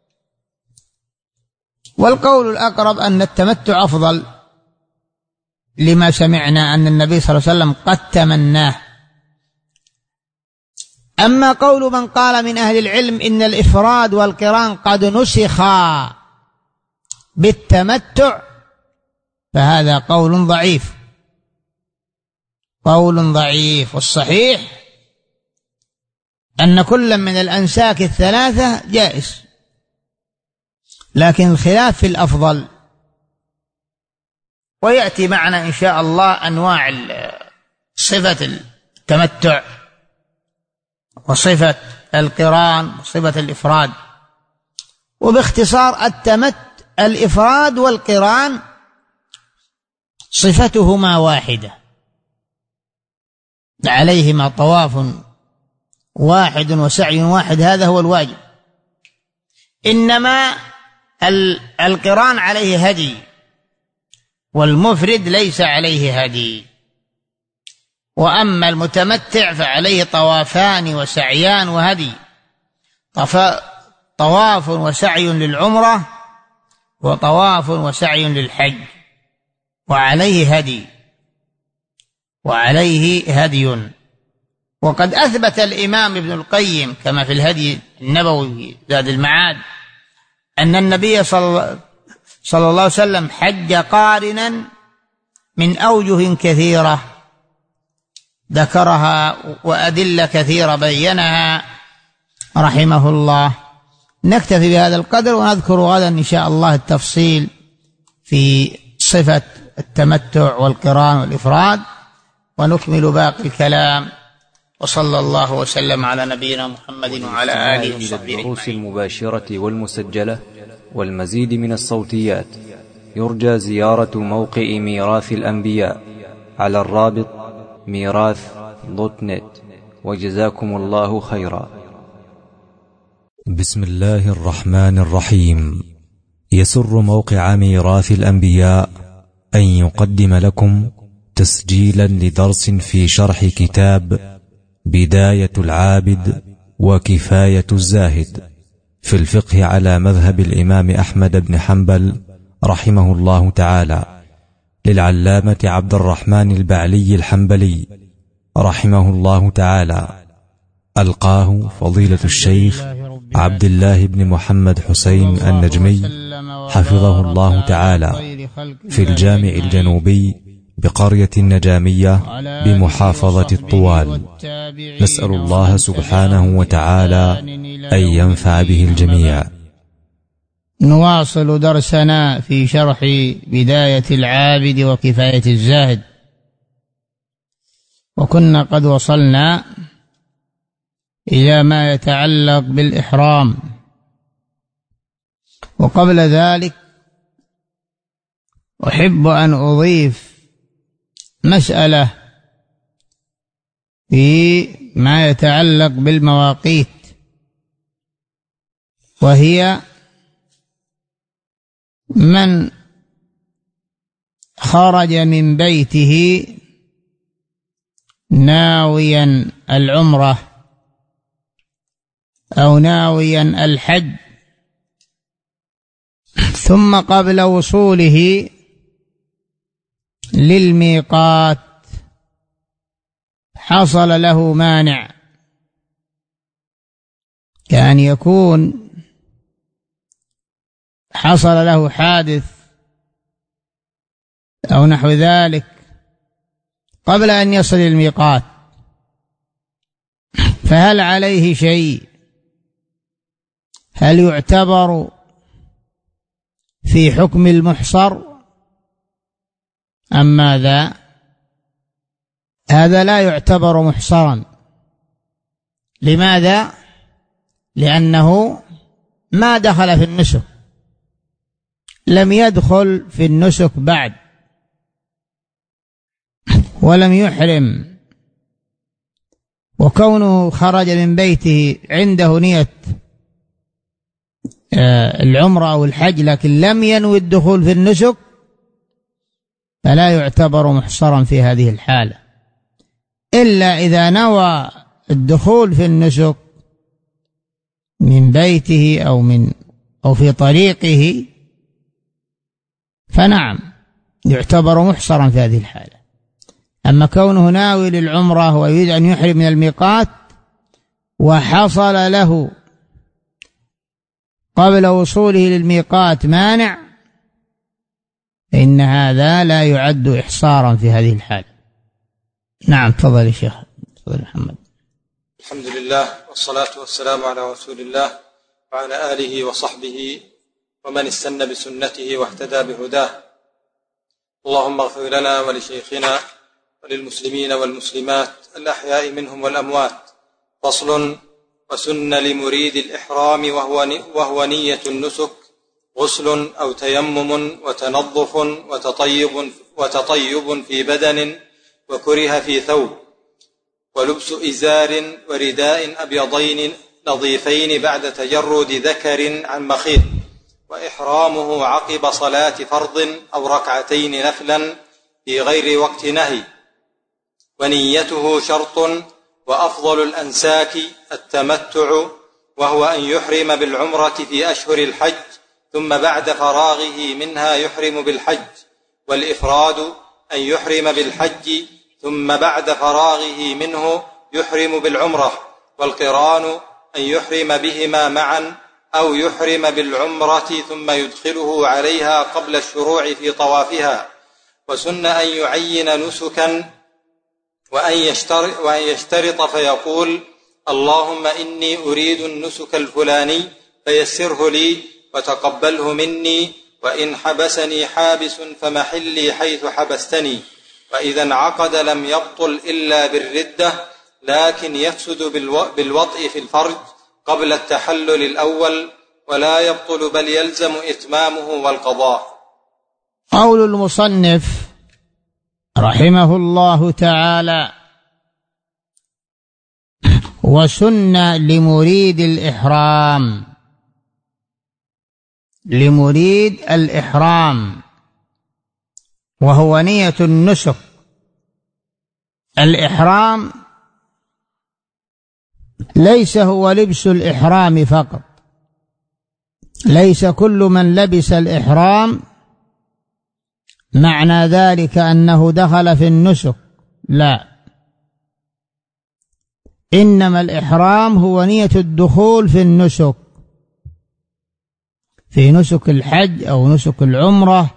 والقول الأقرب أن التمتع أفضل لما سمعنا أن النبي صلى الله عليه وسلم قد تمناه. أما قول من قال من أهل العلم إن الإفراد والقران قد نسخا بالتمتع فهذا قول ضعيف، قول ضعيف. والصحيح أن كل من الأنساك الثلاثة جائز، لكن الخلاف في الأفضل. ويأتي معنا إن شاء الله أنواع صفة التمتع وصفة القران وصفة الإفراد. وباختصار الإفراد والقران صفتهما واحدة، عليهما طواف واحد وسعي واحد، هذا هو الواجب. إنما القران عليه هدي والمفرد ليس عليه هدي. وأما المتمتع فعليه طوافان وسعيان وهدي، طواف وسعي للعمرة وطواف وسعي للحج، وعليه هدي. وقد أثبت الإمام ابن القيم كما في الهدي النبوي زاد المعاد أن النبي صلى الله عليه وسلم حج قارنا من أوجه كثيرة ذكرها وأدلة كثيرة بينها رحمه الله. نكتفي بهذا القدر ونذكر غدا إن شاء الله التفصيل في صفة التمتع والقران والإفراد، ونكمل باقي الكلام. وصلى الله وسلم على نبينا محمد وعلى آله وصحبه. الدروس المباشرة والمسجلة والمزيد من الصوتيات يرجى زيارة موقع ميراث الأنبياء على الرابط ميراث.net. وجزاكم الله خيرا. بسم الله الرحمن الرحيم. يسر موقع ميراث الأنبياء أن يقدم لكم تسجيلا لدرس في شرح كتاب بداية العابد وكفاية الزاهد في الفقه على مذهب الإمام أحمد بن حنبل رحمه الله تعالى، للعلامة عبد الرحمن البعلي الحنبلي رحمه الله تعالى. ألقاه فضيلة الشيخ عبد الله بن محمد حسين النجمي حفظه الله تعالى في الجامع الجنوبي بقرية النجامية بمحافظة الطوال. نسأل الله سبحانه وتعالى أن ينفع به الجميع. نواصل درسنا في شرح بداية العابد وكفاية الزاهد، وكنا قد وصلنا إلى ما يتعلق بالإحرام. وقبل ذلك أحب أن أضيف مسألة في ما يتعلق بالمواقيت، وهي من خرج من بيته ناويا العمرة أو ناويا الحج، ثم قبل وصوله للميقات حصل له مانع، كأن يكون حصل له حادث أو نحو ذلك قبل أن يصل الميقات، فهل عليه شيء؟ هل يعتبر في حكم المحصر أم ماذا؟ هذا لا يعتبر محصرا. لماذا؟ لأنه ما دخل في النسك، لم يدخل في النسك بعد ولم يحرم، وكونه خرج من بيته عنده نية العمرة أو الحج لكن لم ينوي الدخول في النسك فلا يعتبر محصرا في هذه الحالة، إلا إذا نوى الدخول في النسك من بيته أو في طريقه فنعم يعتبر محصرا في هذه الحالة. أما كونه ناوي للعمرة ويريد أن يحرم من الميقات وحصل له قبل وصوله للميقات مانع فإن هذا لا يعد إحصارا في هذه الحالة. نعم تفضل يا شيخ. تفضل محمد. الحمد لله والصلاة والسلام على رسول الله وعلى آله وصحبه ومن استنى بسنته واهتدى بهداه. اللهم اغفر لنا ولشيخنا وللمسلمين والمسلمات الأحياء منهم والأموات. فصل. وسن لمريد الإحرام وهو نية النسك غسل أو تيمم وتنظف وتطيب في بدن وكره في ثوب، ولبس إزار ورداء أبيضين نظيفين بعد تجرد ذكر عن مخيط، وإحرامه عقب صلاة فرض أو ركعتين نفلا في غير وقت نهي، ونيته شرط. وأفضل الأنساك التمتع، وهو أن يحرم بالعمرة في أشهر الحج ثم بعد فراغه منها يحرم بالحج، والإفراد أن يحرم بالحج ثم بعد فراغه منه يحرم بالعمرة، والقران أن يحرم بهما معا أو يحرم بالعمرة ثم يدخله عليها قبل الشروع في طوافها. وسن أن يعين نسكا وأن يشترط فيقول: اللهم إني أريد النسك الفلاني فيسره لي وتقبله مني، وإن حبسني حابس فمحلي حيث حبستني. وإذا انعقد لم يبطل إلا بالردة، لكن يفسد بالوطء في الفرج قبل التحلل الأول، ولا يبطل بل يلزم إتمامه والقضاء. قول المصنف رحمه الله تعالى: وسن لمريد الإحرام وهو نية النسك. الإحرام ليس هو لبس الإحرام فقط، ليس كل من لبس الإحرام معنى ذلك أنه دخل في النسك، لا، إنما الإحرام هو نية الدخول في النسك، في نسك الحج أو نسك العمرة،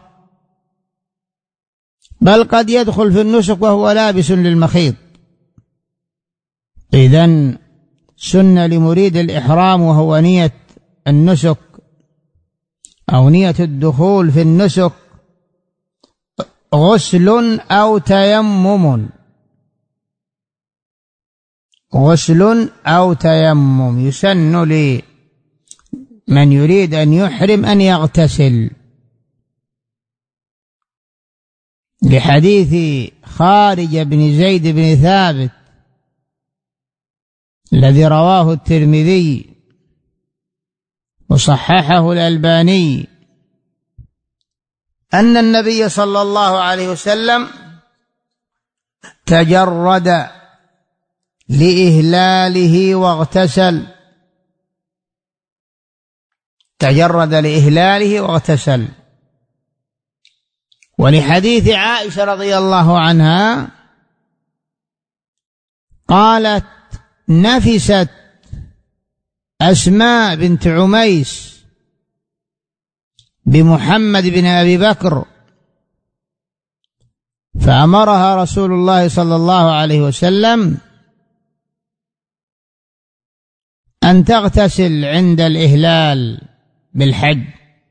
بل قد يدخل في النسك وهو لابس للمخيط. إذن سن لمريد الإحرام وهو نية النسك أو نية الدخول في النسك غسل أو تيمم، غسل أو تيمم. يسن لمن يريد أن يحرم أن يغتسل، لحديث خارج بن زيد بن ثابت الذي رواه الترمذي وصححه الألباني أن النبي صلى الله عليه وسلم تجرد لإهلاله واغتسل، تجرد لإهلاله واغتسل. ولحديث عائشة رضي الله عنها قالت: نفست أسماء بنت عميس بمحمد بن أبي بكر، فأمرها رسول الله صلى الله عليه وسلم أن تغتسل عند الإهلال بالحج،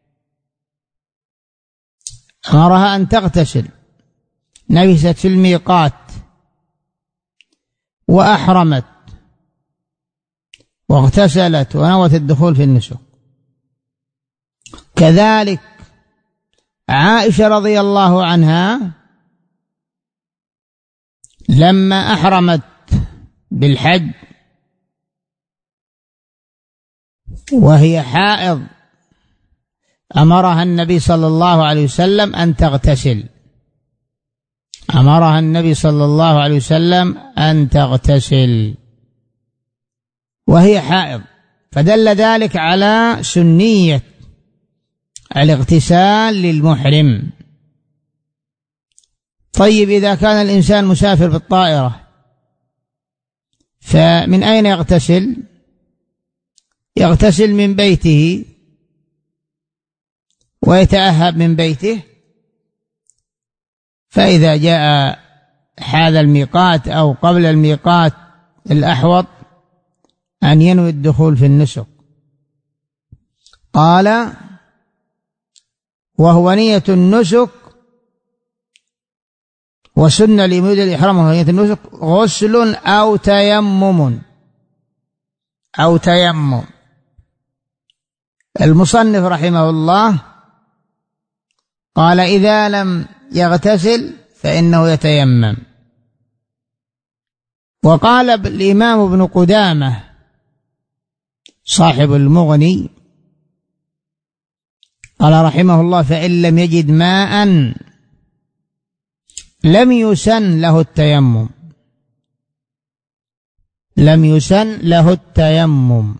أمرها أن تغتسل، نفست في الميقات وأحرمت واغتسلت ونوت الدخول في النسك. كذلك عائشة رضي الله عنها لما أحرمت بالحج وهي حائض أمرها النبي صلى الله عليه وسلم أن تغتسل، أمرها النبي صلى الله عليه وسلم أن تغتسل وهي حائض، فدل ذلك على سنية الاغتسال للمحرم. طيب إذا كان الإنسان مسافر بالطائرة فمن أين يغتسل؟ يغتسل من بيته ويتأهب من بيته، فإذا جاء حال الميقات أو قبل الميقات الأحوط أن ينوي الدخول في النسك. قال: وهو نية النسك وسن لمدة الإحرام وهو نية النسك غسل أو تيمم أو تيمم. المصنف رحمه الله قال: إذا لم يغتسل فإنه يتيمم. وقال الإمام ابن قدامة صاحب المغني قال رحمه الله: فإن لم يجد ماء لم يسن له التيمم، لم يسن له التيمم.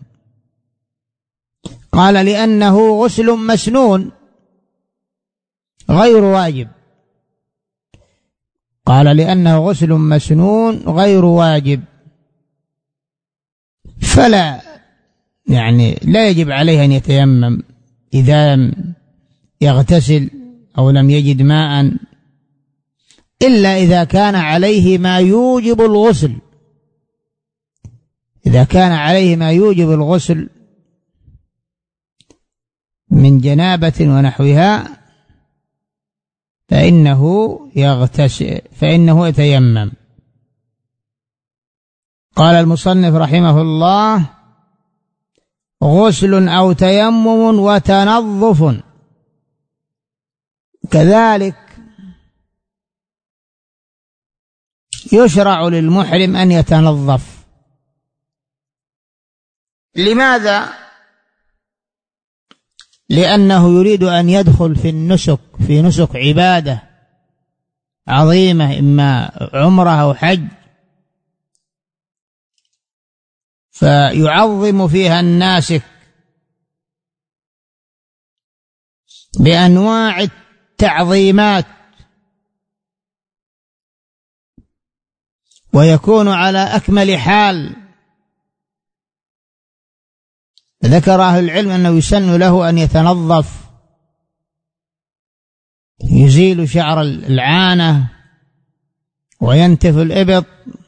قال: لأنه غسل مسنون غير واجب. قال: لأنه غسل مسنون غير واجب، فلا لا يجب عليه أن يتيمم إذا لم يغتسل أو لم يجد ماء، إلا إذا كان عليه ما يوجب الغسل. إذا كان عليه ما يوجب الغسل من جنابة ونحوها فإنه يتيمم. قال المصنف رحمه الله: غسل أو تيمم وتنظف. كذلك يشرع للمحرم أن يتنظف. لماذا؟ لأنه يريد أن يدخل في النسك، في نسك عبادة عظيمة، إما عمرة أو حج، فيعظم فيها الناسك بأنواع التعظيمات، ويكون على أكمل حال. ذكر أهل العلم أنه يسن له أن يتنظف، يزيل شعر العانة وينتف الإبط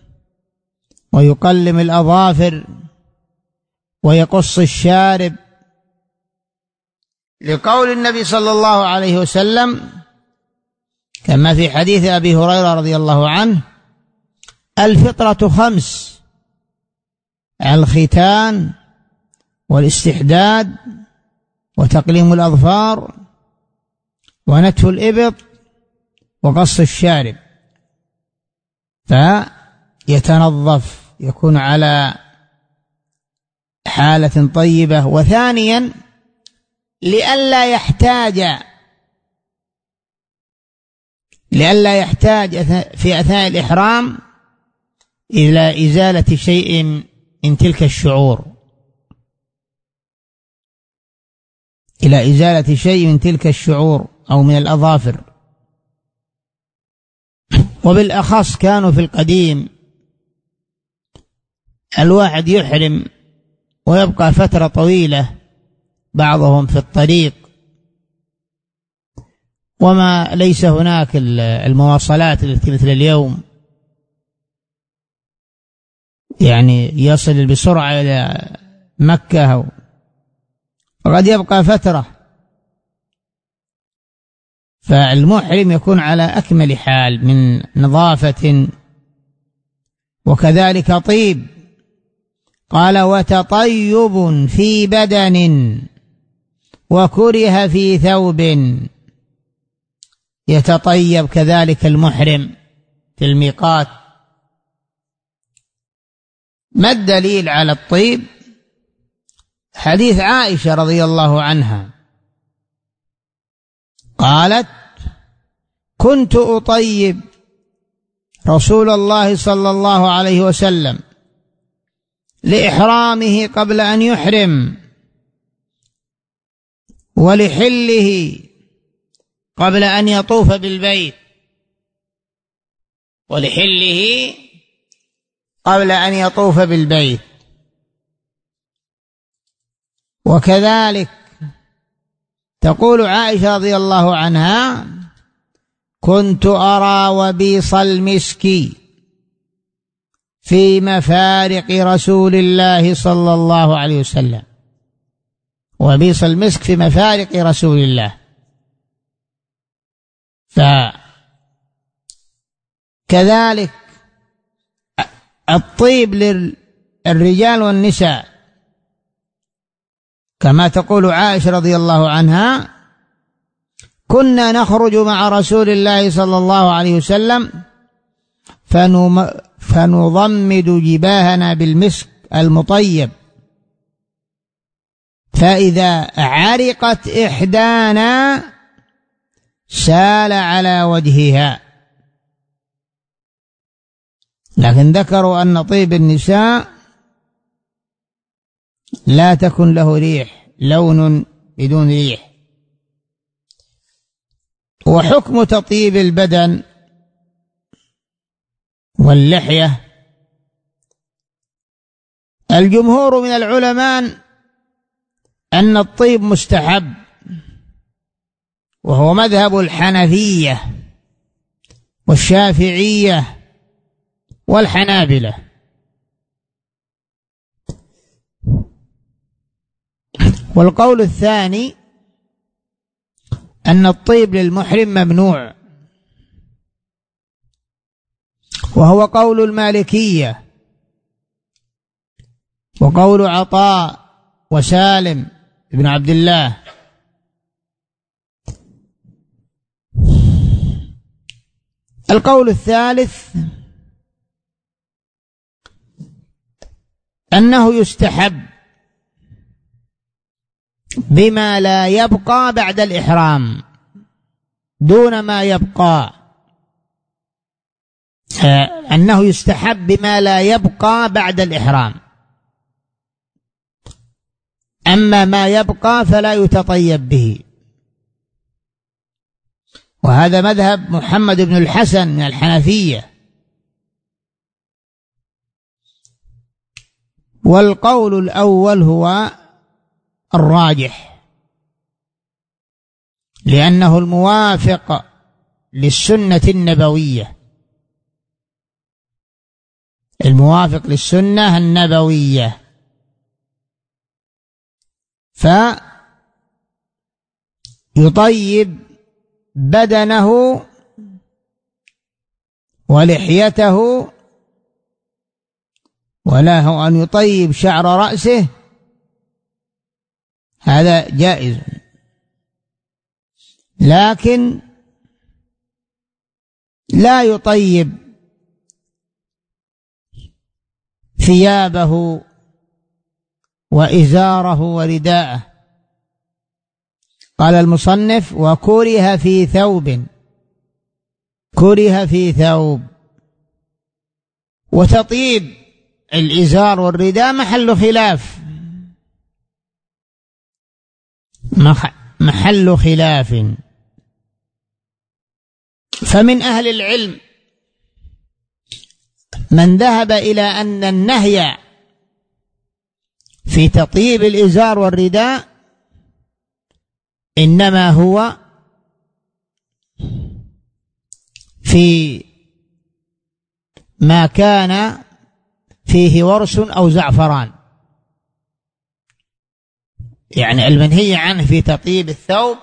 ويقلم الأظافر ويقص الشارب، لقول النبي صلى الله عليه وسلم كما في حديث أبي هريرة رضي الله عنه: الفطرة 5: الختان والاستحداد وتقليم الأظفار ونتف الإبط وقص الشارب. فيتنظف، يكون على حالة طيبة. وثانيا لئلا يحتاج في أثناء الإحرام إلى إزالة شيء من تلك الشعور، إلى إزالة شيء من تلك الشعور أو من الأظافر. وبالأخص كانوا في القديم الواحد يحرم ويبقى فترة طويلة، بعضهم في الطريق، وما ليس هناك المواصلات التي مثل اليوم، يصل بسرعة إلى مكة، وقد يبقى فترة. فالمحرم يكون على أكمل حال من نظافة، وكذلك طيب. قال: وتطيب في بدن وكره في ثوب. يتطيب كذلك المحرم في الميقات. ما الدليل على الطيب؟ حديث عائشة رضي الله عنها قالت: كنت أطيب رسول الله صلى الله عليه وسلم لإحرامه قبل أن يحرم، ولحله قبل أن يطوف بالبيت، ولحله قبل أن يطوف بالبيت. وكذلك تقول عائشة رضي الله عنها: كنت أرى وبيص المسك في مفارق رسول الله صلى الله عليه وسلم. وبيص المسك في مفارق رسول الله. فكذلك الطيب للرجال والنساء، كما تقول عائشة رضي الله عنها: كنا نخرج مع رسول الله صلى الله عليه وسلم فنضمد جباهنا بالمسك المطيب، فإذا عرقت إحدانا سال على وجهها. لكن ذكروا أن طيب النساء لا تكن له ريح، لون بدون ريح. وحكم تطيب البدن واللحية، الجمهور من العلماء أن الطيب مستحب، وهو مذهب الحنفية والشافعية والحنابلة. والقول الثاني أن الطيب للمحرم ممنوع، وهو قول المالكية وقول عطاء وسالم بن عبد الله. القول الثالث أنه يستحب بما لا يبقى بعد الإحرام دون ما يبقى، أنه يستحب بما لا يبقى بعد الإحرام، أما ما يبقى فلا يتطيب به. وهذا مذهب محمد بن الحسن من الحنفية. والقول الأول هو الراجح، لأنه الموافق للسنة النبوية، الموافق للسنة النبوية. فيطيب بدنه ولحيته، وله أن يطيب شعر رأسه، هذا جائز. لكن لا يطيب ثيابه وإزاره ورداءه. قال المصنف: وكره في ثوب، كره في ثوب. وتطيب الإزار والرداء محل خلاف، محل خلاف. فمن أهل العلم من ذهب إلى أن النهي في تطيب الإزار والرداء إنما هو في ما كان فيه ورس أو زعفران، يعني المنهي عنه في تطيب الثوب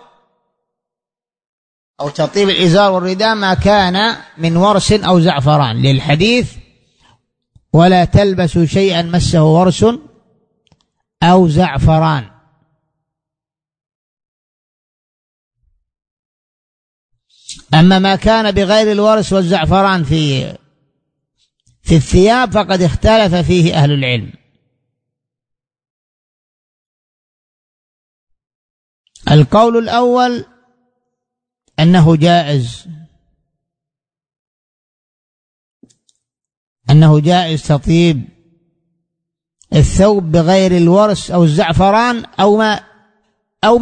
أو تطيب الإزار والرداء ما كان من ورس أو زعفران، للحديث: ولا تلبسوا شيئا مسه ورس أو زعفران. أما ما كان بغير الورس والزعفران في الثياب فقد اختلف فيه أهل العلم. القول الأول أنه جائز تطيب الثوب بغير الورس أو الزعفران أو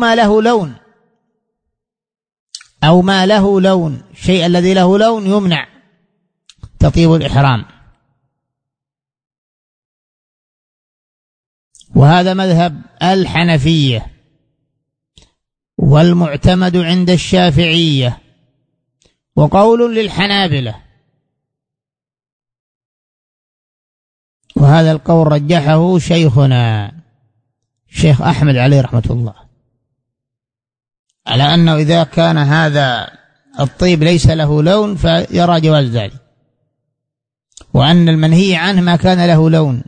ما له لون الشيء الذي له لون يمنع تطيب الإحرام. وهذا مذهب الحنفية والمعتمد عند الشافعية وقول للحنابلة، وهذا القول رجحه شيخنا الشيخ أحمد عليه رحمة الله، على أنه إذا كان هذا الطيب ليس له لون فيرى جواز ذلك، وأن المنهي عنه ما كان له لون،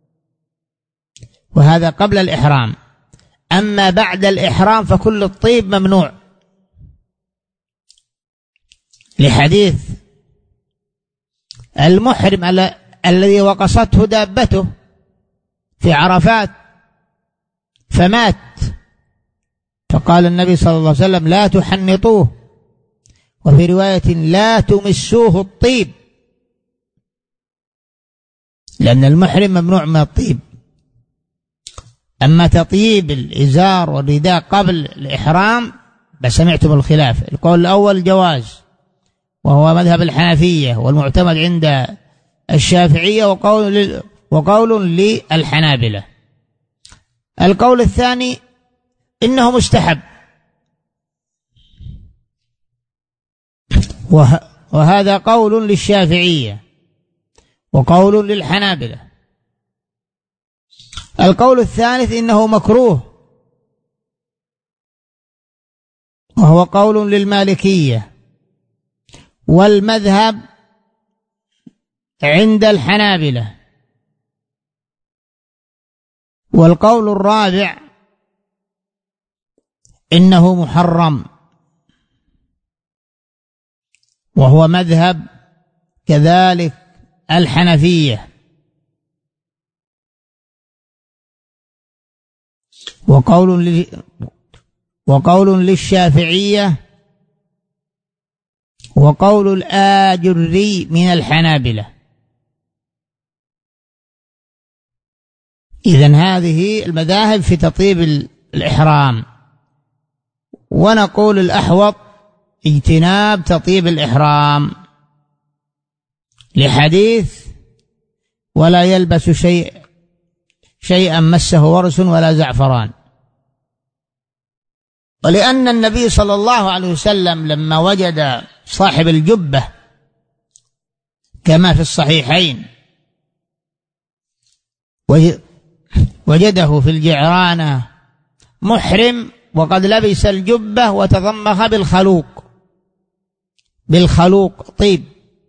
وهذا قبل الإحرام. أما بعد الإحرام فكل الطيب ممنوع، لحديث المحرم الذي وقصته دابته في عرفات فمات، فقال النبي صلى الله عليه وسلم لا تحنطوه، وفي رواية لا تمسوه الطيب، لأن المحرم ممنوع من الطيب. أما تطيب الإزار والرداء قبل الإحرام فسمعتم الخلاف. القول الأول جواز، وهو مذهب الحنفية والمعتمد عند الشافعية وقول للحنابلة. القول الثاني إنه مستحب، وهذا قول للشافعية وقول للحنابلة. القول الثالث إنه مكروه، وهو قول للمالكية والمذهب عند الحنابلة. والقول الرابع إنه محرم، وهو مذهب كذلك الحنفية. وقول للشافعية وقول الآجري من الحنابلة. إذن هذه المذاهب في تطيب الإحرام، ونقول الأحوط اجتناب تطيب الإحرام لحديث ولا يلبس شيئا مسه ورس ولا زعفران. ولأن النبي صلى الله عليه وسلم لما وجد صاحب الجبة كما في الصحيحين وجده في الجعرانة محرم وقد لبس الجبة وتضمخ بالخلوق طيب،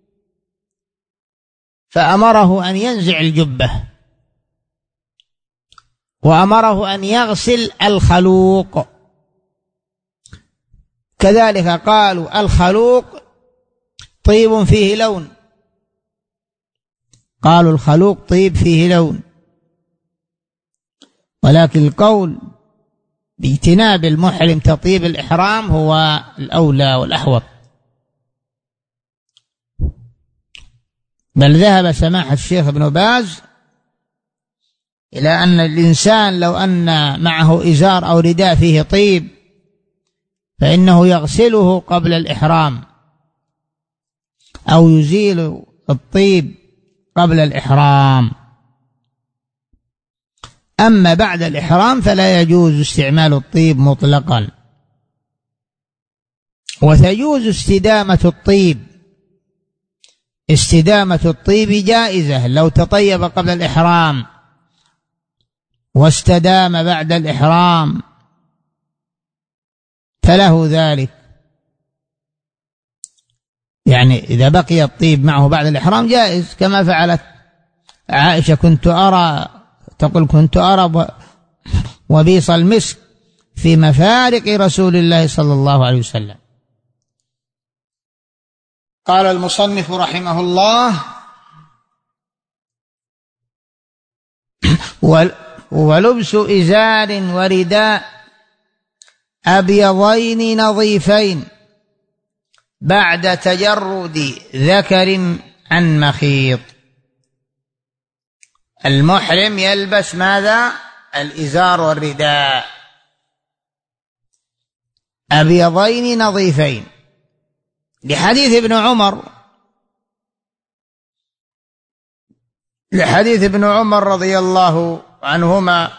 فأمره أن ينزع الجبة وأمره أن يغسل الخلوق. كذلك قالوا الخلوق طيب فيه لون، قالوا الخلوق طيب فيه لون، ولكن القول باجتناب المحرم تطيب الإحرام هو الأولى والأحوط. بل ذهب سماحة الشيخ ابن باز إلى أن الإنسان لو أن معه إزار أو رداء فيه طيب فإنه يغسله قبل الإحرام أو يزيل الطيب قبل الإحرام. أما بعد الإحرام فلا يجوز استعمال الطيب مطلقا، وتجوز استدامة الطيب جائزة لو تطيب قبل الإحرام واستدام بعد الإحرام فله ذلك. يعني إذا بقي الطيب معه بعد الإحرام جائز، كما فعلت عائشة كنت أرى وبيص المسك في مفارق رسول الله صلى الله عليه وسلم. قال المصنف رحمه الله: ولبس إزار ورداء أبيضين نظيفين بعد تجرد ذكر عن مخيط. المحرم يلبس ماذا؟ الإزار والرداء أبيضين نظيفين، لحديث ابن عمر رضي الله عنهما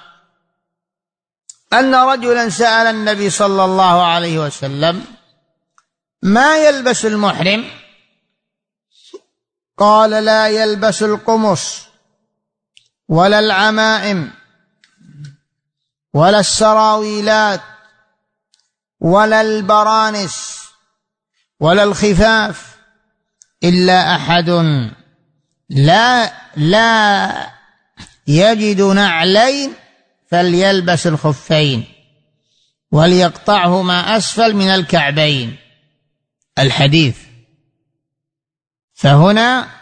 أن رجلا سأل النبي صلى الله عليه وسلم: ما يلبس المحرم؟ قال: لا يلبس القمص ولا العمائم ولا السراويلات ولا البرانس ولا الخفاف إلا أحد لا يجد نعلين فليلبس الخفين وليقطعهما أسفل من الكعبين. الحديث. فهنا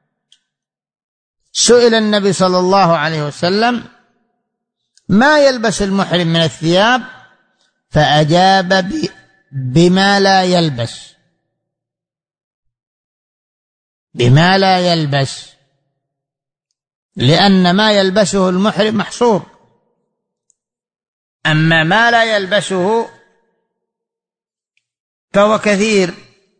سئل النبي صلى الله عليه وسلم: ما يلبس المحرم من الثياب؟ فأجاب بما لا يلبس، بما لا يلبس، لأن ما يلبسه المحرم محصور، أما ما لا يلبسه فهو كثير،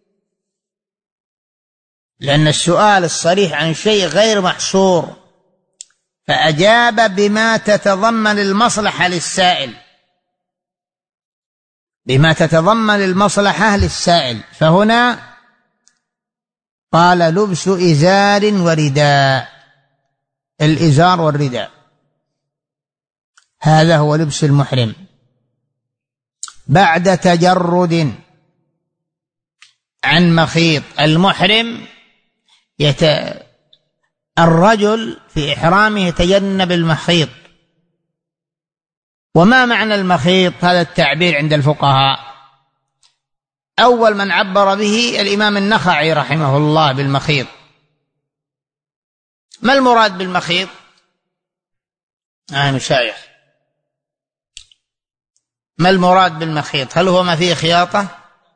لأن السؤال الصريح عن شيء غير محصور. فأجاب بما تتضمن المصلحة للسائل، بما تتضمن المصلحة للسائل. فهنا قال: لبس إزار ورداء، الإزار والرداء هذا هو لبس المحرم بعد تجرد عن مخيط. المحرم الرجل في إحرامه يتجنب المخيط. وما معنى المخيط؟ هذا التعبير عند الفقهاء أول من عبر به الإمام النخعي رحمه الله بالمخيط. ما المراد بالمخيط؟ مشايخ، ما المراد بالمخيط؟ هل هو ما فيه خياطة؟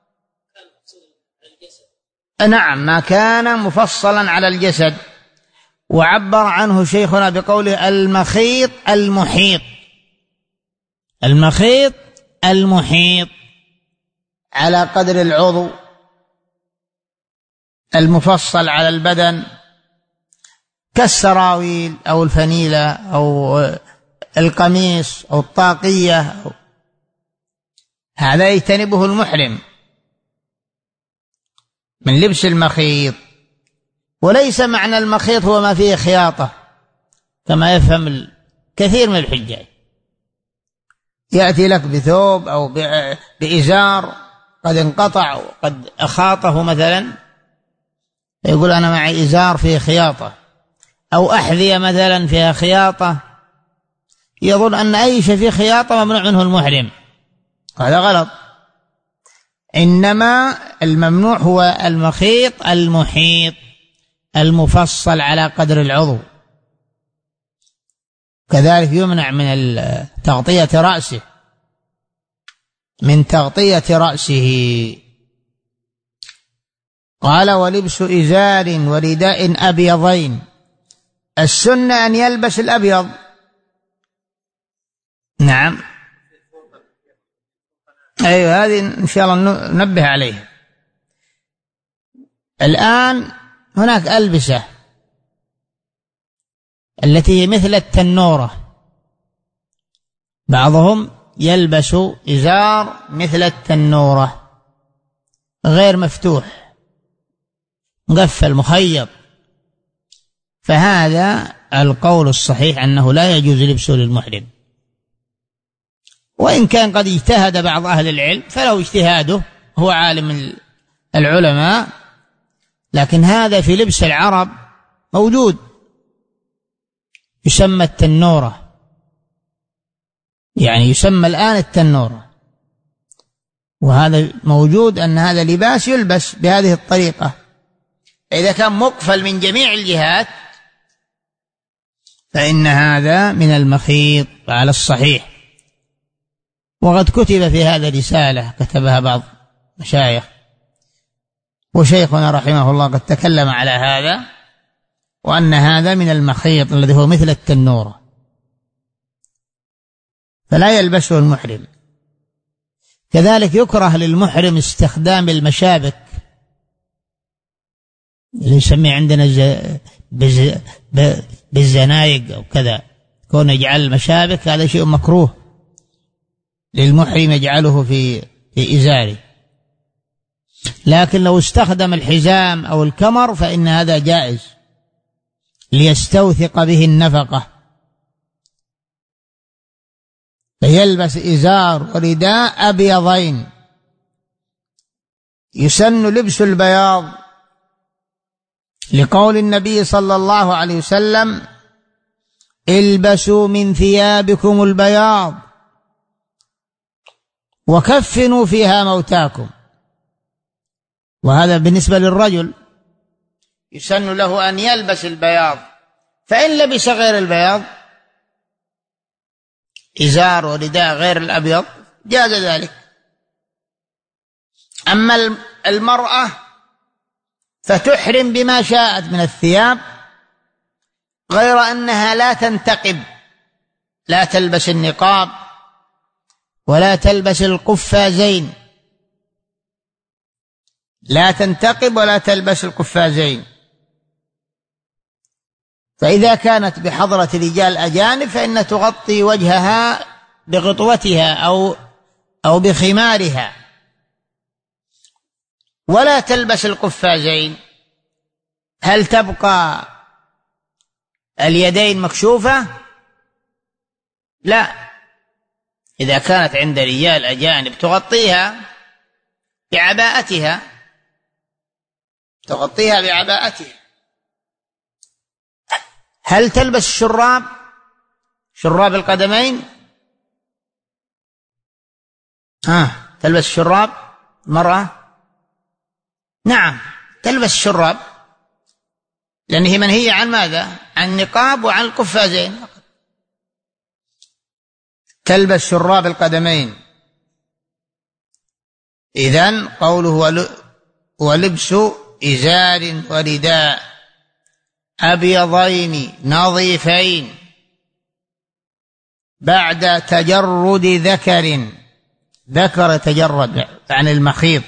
نعم، ما كان مفصلا على الجسد. وعبر عنه شيخنا بقوله: المخيط المحيط، المخيط المحيط على قدر العضو المفصل على البدن، كالسراويل أو الفنيلة أو القميص أو الطاقية، هذا يجتنبه المحرم من لبس المخيط. وليس معنى المخيط هو ما فيه خياطة كما يفهم كثير من الحجاج، يأتي لك بثوب أو بإزار قد انقطع وقد أخاطه مثلا، يقول أنا معي إزار فيه خياطة، أو أحذية مثلا فيها خياطة، يظن أن أي شيء فيه خياطة ممنوع منه المحرم. هذا غلط. إنما الممنوع هو المخيط المحيط المفصل على قدر العضو. كذلك يمنع من تغطية رأسه، من تغطية رأسه. قال: ولبس إزار ورداء أبيضين. السنة أن يلبس الأبيض. نعم، أيوة، هذه إن شاء الله ننبه عليها. الآن هناك ألبسة التي مثل التنورة، بعضهم يلبس إزار مثل التنورة غير مفتوح، مقفل مخيط، فهذا القول الصحيح أنه لا يجوز لبسه للمحرم. وإن كان قد اجتهد بعض أهل العلم فله اجتهاده، هو عالم العلماء، لكن هذا في لبس العرب موجود، يسمى التنورة، يعني يسمى الآن التنورة، وهذا موجود، أن هذا لباس يلبس بهذه الطريقة إذا كان مقفل من جميع الجهات فإن هذا من المخيط على الصحيح. وقد كتب في هذا رسالة كتبها بعض مشايخ، وشيخنا رحمه الله قد تكلم على هذا، وأن هذا من المخيط الذي هو مثل التنورة، فلا يلبسه المحرم. كذلك يكره للمحرم استخدام المشابك اللي نسميه عندنا بالزنايق أو كذا، كون يجعل المشابك هذا شيء مكروه للمحرم يجعله في إزاره. لكن لو استخدم الحزام أو الكمر فإن هذا جائز ليستوثق به النفقة، فيلبس إزار ورداء أبيضين. يسن لبس البياض لقول النبي صلى الله عليه وسلم: البسوا من ثيابكم البياض وكفنوا فيها موتاكم. وهذا بالنسبة للرجل يسن له أن يلبس البياض، فإن لبس غير البياض إزار ورداء غير الأبيض جاز ذلك. أما المرأة فتحرم بما شاءت من الثياب، غير أنها لا تنتقب، لا تلبس النقاب ولا تلبس القفازين، لا تنتقب ولا تلبس القفازين. فإذا كانت بحضرة رجال أجانب فإن تغطي وجهها بغطوتها أو بخمارها، ولا تلبس القفازين. هل تبقى اليدين مكشوفة؟ لا، إذا كانت عند رجال أجانب تغطيها بعباءتها، تغطيها بعباءتها. هل تلبس شراب القدمين؟ تلبس شراب المرأة؟ نعم تلبس الشراب، لأنه منهية عن ماذا؟ عن النقاب وعن القفازين. تلبس شراب القدمين. إذن قوله ولبس إزار ورداء أبيضين نظيفين بعد تجرد ذكر تجرد عن المخيط.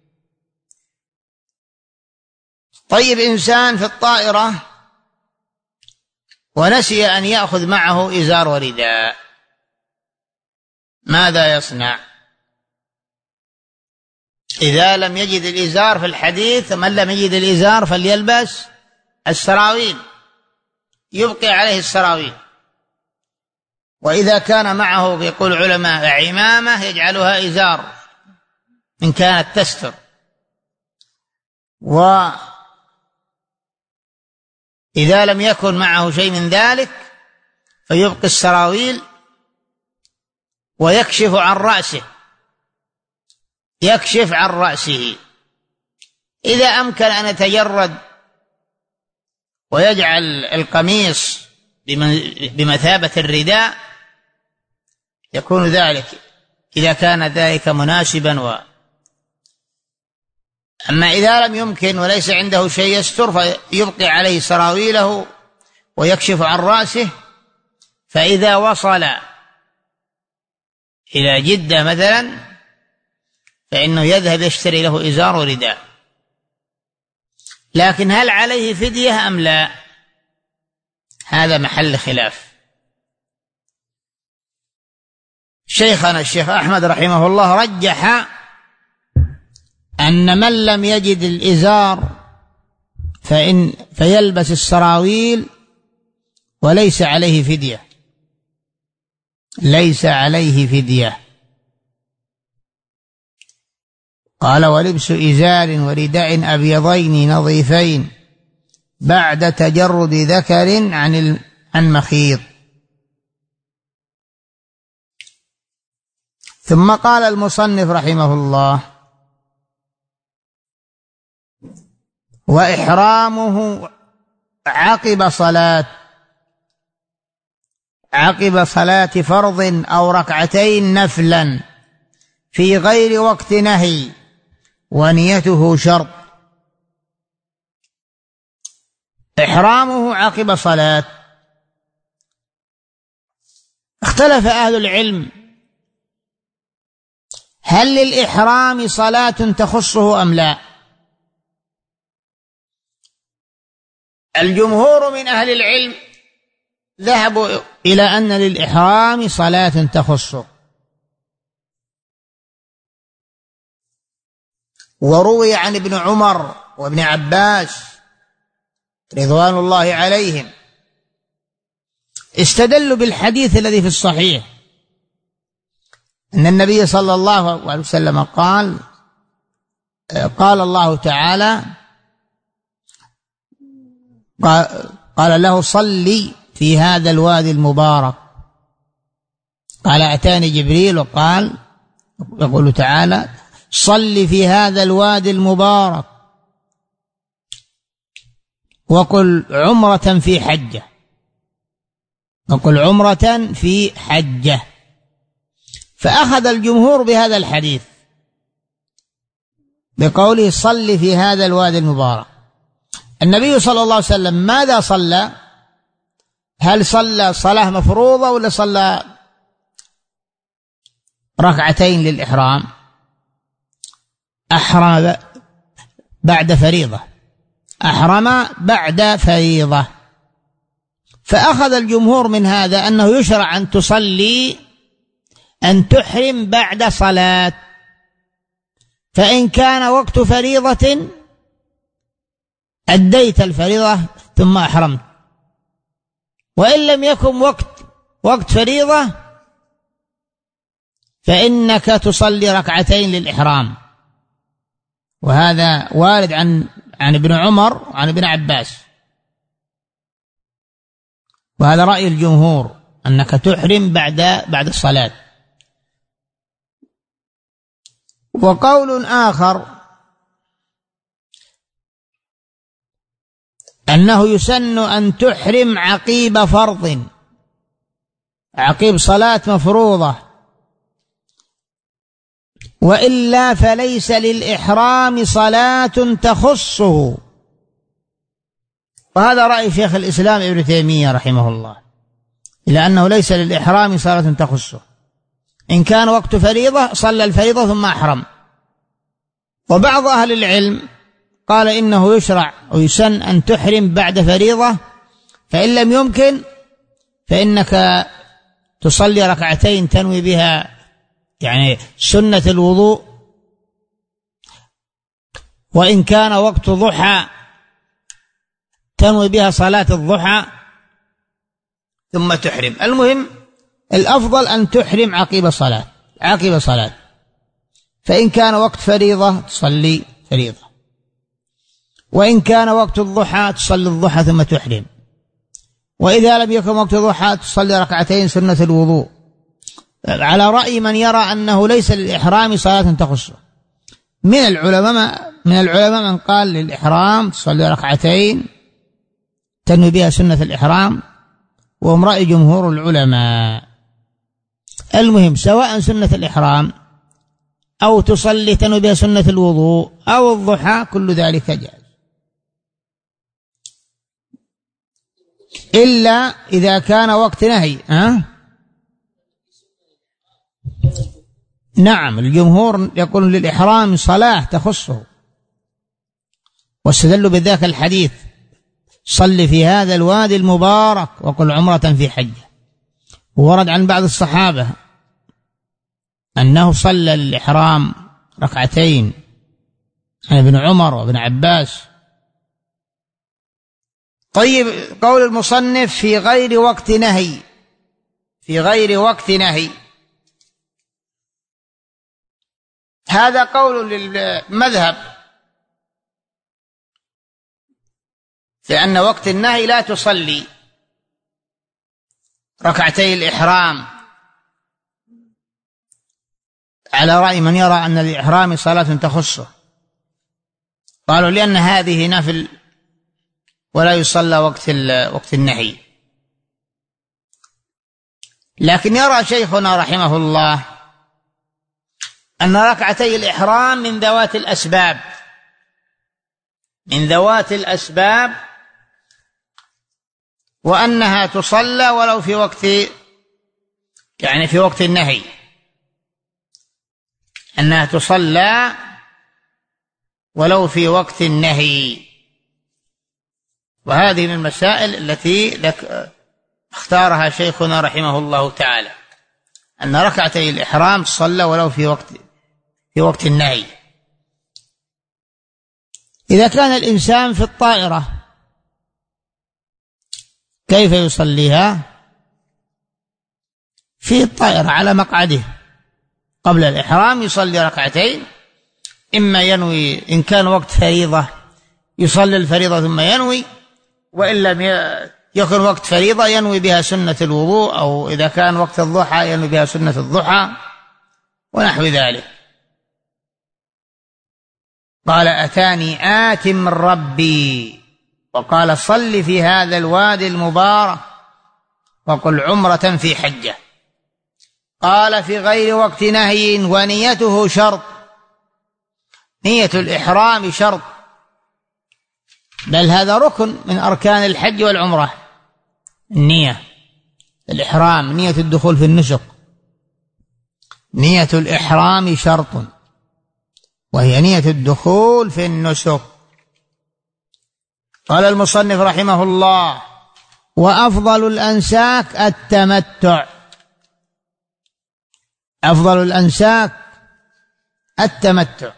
طيب إنسان في الطائرة ونسي أن يأخذ معه إزار ورداء، ماذا يصنع؟ إذا لم يجد الإزار في الحديث، من لم يجد الإزار فليلبس السراويل، يبقي عليه السراويل. وإذا كان معه يقول علماء عمامة يجعلها إزار إن كانت تستر. وإذا لم يكن معه شيء من ذلك فيبقي السراويل ويكشف عن رأسه، يكشف عن رأسه. إذا أمكن أن يتجرد ويجعل القميص بمثابة الرداء يكون ذلك إذا كان ذلك مناسبا. أما إذا لم يمكن وليس عنده شيء يستر فيبقي عليه سراويله ويكشف عن رأسه. فإذا وصل إلى جدة مثلا فإنه يذهب يشتري له إزار ورداء. لكن هل عليه فدية أم لا؟ هذا محل خلاف. شيخنا الشيخ أحمد رحمه الله رجح أن من لم يجد الإزار فيلبس السراويل وليس عليه فدية، ليس عليه فدية. قال ولبس إزار ورداء أبيضين نظيفين بعد تجرد ذكر عن مخيط. ثم قال المصنف رحمه الله: وإحرامه عقب صلاة فرض أو ركعتين نفلا في غير وقت نهي، ونيته شرط. إحرامه عقب صلاة، اختلف أهل العلم هل للإحرام صلاة تخصه أم لا؟ الجمهور من أهل العلم ذهبوا إلى أن للإحرام صلاة تخصه، وروي عن ابن عمر وابن عباس رضوان الله عليهم استدلوا بالحديث الذي في الصحيح أن النبي صلى الله عليه وسلم قال الله تعالى قال له صلي في هذا الوادي المبارك. قال أتاني جبريل وقال يقول تعالى صلي في هذا الوادي المبارك وقل عمرة في حجة، وقل عمرة في حجة. فأخذ الجمهور بهذا الحديث بقوله صلي في هذا الوادي المبارك. النبي صلى الله عليه وسلم ماذا صلى؟ هل صلى صلاة مفروضة ولا صلى ركعتين للإحرام؟ أحرم بعد فريضة، أحرم بعد فريضة. فأخذ الجمهور من هذا أنه يشرع أن تحرم بعد صلاة، فإن كان وقت فريضة أديت الفريضة ثم أحرمت، وإن لم يكن وقت فريضة فإنك تصلي ركعتين للإحرام. وهذا وارد عن ابن عمر وعن ابن عباس، وهذا رأي الجمهور أنك تحرم بعد الصلاة. وقول آخر أنه يسن أن تحرم عقيب فرض، عقيب صلاة مفروضة، وإلا فليس للإحرام صلاة تخصه. وهذا رأي شيخ الإسلام ابن تيمية رحمه الله، إلى أنه ليس للإحرام صلاة تخصه. إن كان وقت فريضة صلى الفريضة ثم أحرم. وبعض أهل العلم قال إنه يشرع ويسن أن تحرم بعد فريضة، فإن لم يمكن فإنك تصلي ركعتين تنوي بها يعني سنة الوضوء، وإن كان وقت ضحى تنوي بها صلاة الضحى ثم تحرم. المهم الأفضل أن تحرم عقب صلاة، فإن كان وقت فريضة تصلي فريضة، وإن كان وقت الضحى تصلي الضحى ثم تحرم، وإذا لم يكن وقت الضحى تصلي ركعتين سنة الوضوء، على رأي من يرى أنه ليس للإحرام صلاة تخصه. من العلماء من قال للإحرام تصلي ركعتين تنوي بها سنة الإحرام، وهم رأي جمهور العلماء. المهم سواء سنة الإحرام أو تصلي تنوي بها سنة الوضوء أو الضحى كل ذلك جائز، إلا إذا كان وقت نهي. نعم الجمهور يقول للإحرام صلاة تخصه، واستدلوا بذاك الحديث صل في هذا الوادي المبارك وقل عمرة في حجة. ورد عن بعض الصحابة أنه صلى الإحرام ركعتين، عن ابن عمر وابن عباس. طيب قول المصنف في غير وقت نهي، هذا قول للمذهب، لأن وقت النهي لا تصلي ركعتي الإحرام، على رأي من يرى أن الإحرام صلاة تخصه. قالوا لأن هذه نفل ولا يصلى وقت النهي. لكن يرى شيخنا رحمه الله أن ركعتي الإحرام من ذوات الأسباب وأنها تصلى ولو في وقت النهي، أنها تصلى ولو في وقت النهي. وهذه من المسائل التي اختارها شيخنا رحمه الله تعالى، أن ركعتي الإحرام تصلى ولو في وقت النهي. إذا كان الإنسان في الطائرة كيف يصليها؟ في الطائرة على مقعده قبل الإحرام يصلي ركعتين، إما ينوي إن كان وقت فريضة يصلي الفريضة ثم ينوي، وإن لم يكن وقت فريضة ينوي بها سنة الوضوء، أو إذا كان وقت الضحى ينوي بها سنة الضحى ونحو ذلك. قال أتاني آت من ربي وقال صل في هذا الوادي المبارك وقل عمرة في حجة. قال في غير وقت نهي ونيته شرط، نية الإحرام شرط، بل هذا ركن من أركان الحج والعمرة، النية الإحرام، نية الدخول في النسك، نية الإحرام شرط وهي نية الدخول في النسك. قال المصنف رحمه الله وأفضل الأنساك التمتع، أفضل الأنساك التمتع.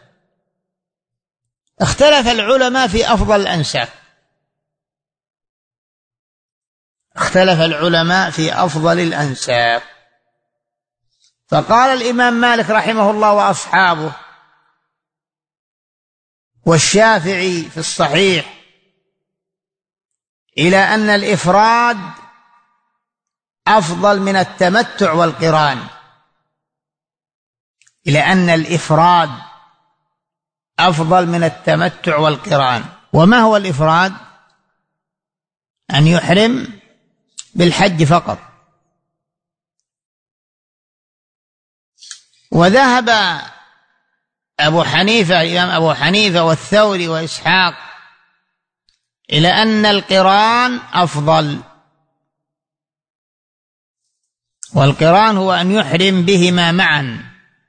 اختلف العلماء في أفضل الأنساك، اختلف العلماء في أفضل الأنساك، فقال الإمام مالك رحمه الله وأصحابه والشافعي في الصحيح إلى أن الإفراد أفضل من التمتع والقران، إلى أن الإفراد أفضل من التمتع والقران. وما هو الإفراد؟ أن يحرم بالحج فقط. وذهب الإمام أبو حنيفة والثوري وإسحاق إلى أن القران أفضل، والقران هو أن يحرم بهما معا،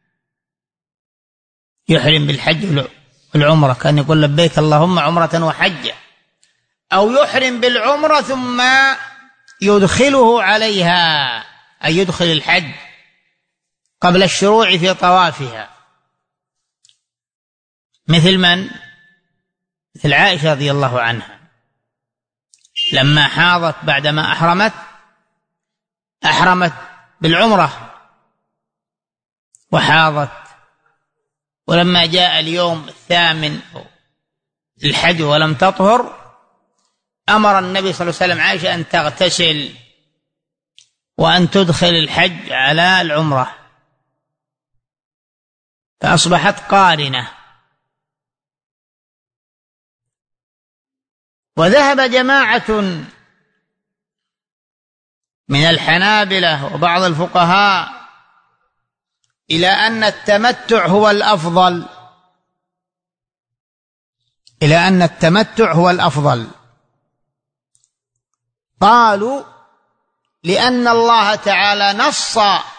يحرم بالحج والعمرة، كان يقول لبيك اللهم عمرة وحجة، أو يحرم بالعمرة ثم يدخله عليها، أي يدخل الحج قبل الشروع في طوافها، مثل من؟ مثل عائشة رضي الله عنها لما حاضت بعدما أحرمت بالعمرة وحاضت، ولما جاء اليوم الثامن للحج ولم تطهر أمر النبي صلى الله عليه وسلم عائشة أن تغتسل وأن تدخل الحج على العمرة، فأصبحت قارنة. وذهب جماعة من الحنابلة وبعض الفقهاء إلى أن التمتع هو الأفضل، إلى أن التمتع هو الأفضل. قالوا لأن الله تعالى نص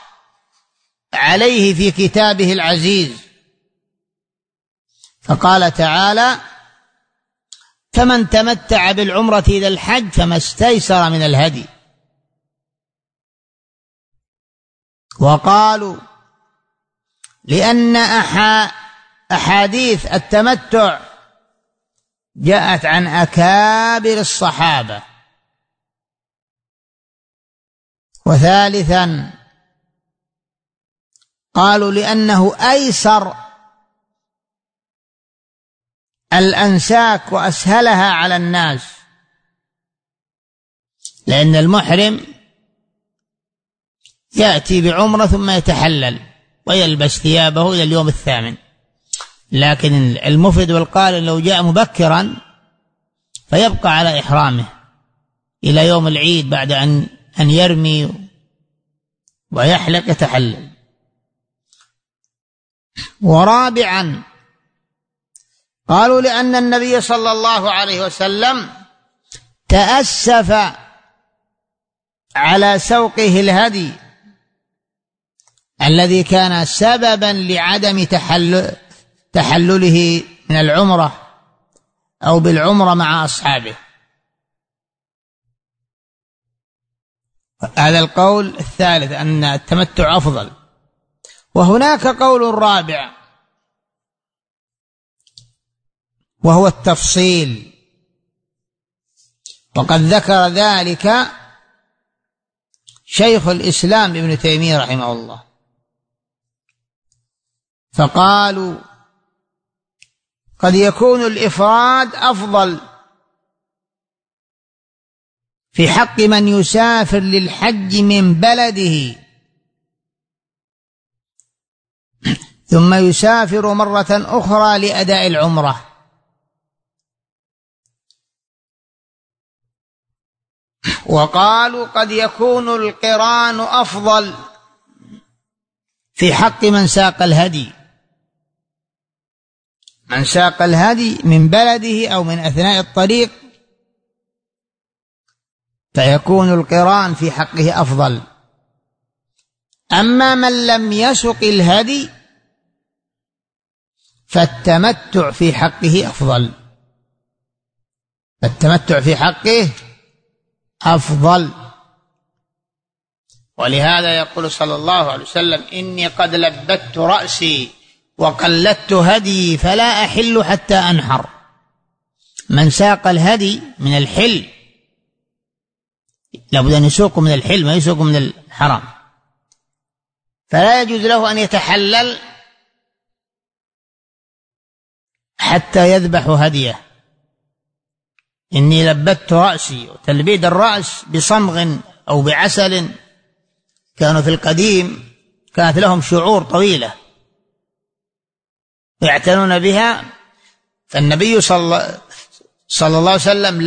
عليه في كتابه العزيز، فقال تعالى فمن تمتع بالعمرة إلى الحج فما استيسر من الهدي. وقالوا لأن أحاديث التمتع جاءت عن أكابر الصحابة. وثالثا قالوا لأنه أيسر الأنساك وأسهلها على الناس، لأن المحرم يأتي بعمرة ثم يتحلل ويلبس ثيابه إلى اليوم الثامن، لكن المفرد والقارن لو جاء مبكرا فيبقى على إحرامه إلى يوم العيد بعد أن يرمي ويحلق يتحلل. ورابعا قالوا لأن النبي صلى الله عليه وسلم تأسف على سوقه الهدي الذي كان سببا لعدم تحلله من العمرة أو بالعمرة مع أصحابه. هذا القول الثالث أن التمتع أفضل. وهناك قول رابع وهو التفصيل، وقد ذكر ذلك شيخ الإسلام ابن تيمية رحمه الله، فقالوا قد يكون الإفراد أفضل في حق من يسافر للحج من بلده ثم يسافر مرة أخرى لأداء العمرة، وقالوا قد يكون القران أفضل في حق من ساق الهدي، من ساق الهدي من بلده أو من أثناء الطريق فيكون القران في حقه أفضل. أما من لم يسق الهدي فالتمتع في حقه أفضل، التمتع في حقه أفضل. ولهذا يقول صلى الله عليه وسلم إني قد لبت رأسي وقلدت هدي فلا أحل حتى أنحر. من ساق الهدي من الحل لابد أن يسوق من الحل ما يسوق من الحرام، فلا يجوز له أن يتحلل حتى يذبح هديه. إني لبت رأسي، وتلبيد الرأس بصمغ أو بعسل، كانوا في القديم كانت لهم شعور طويلة يعتنون بها، فالنبي صلى الله عليه وسلم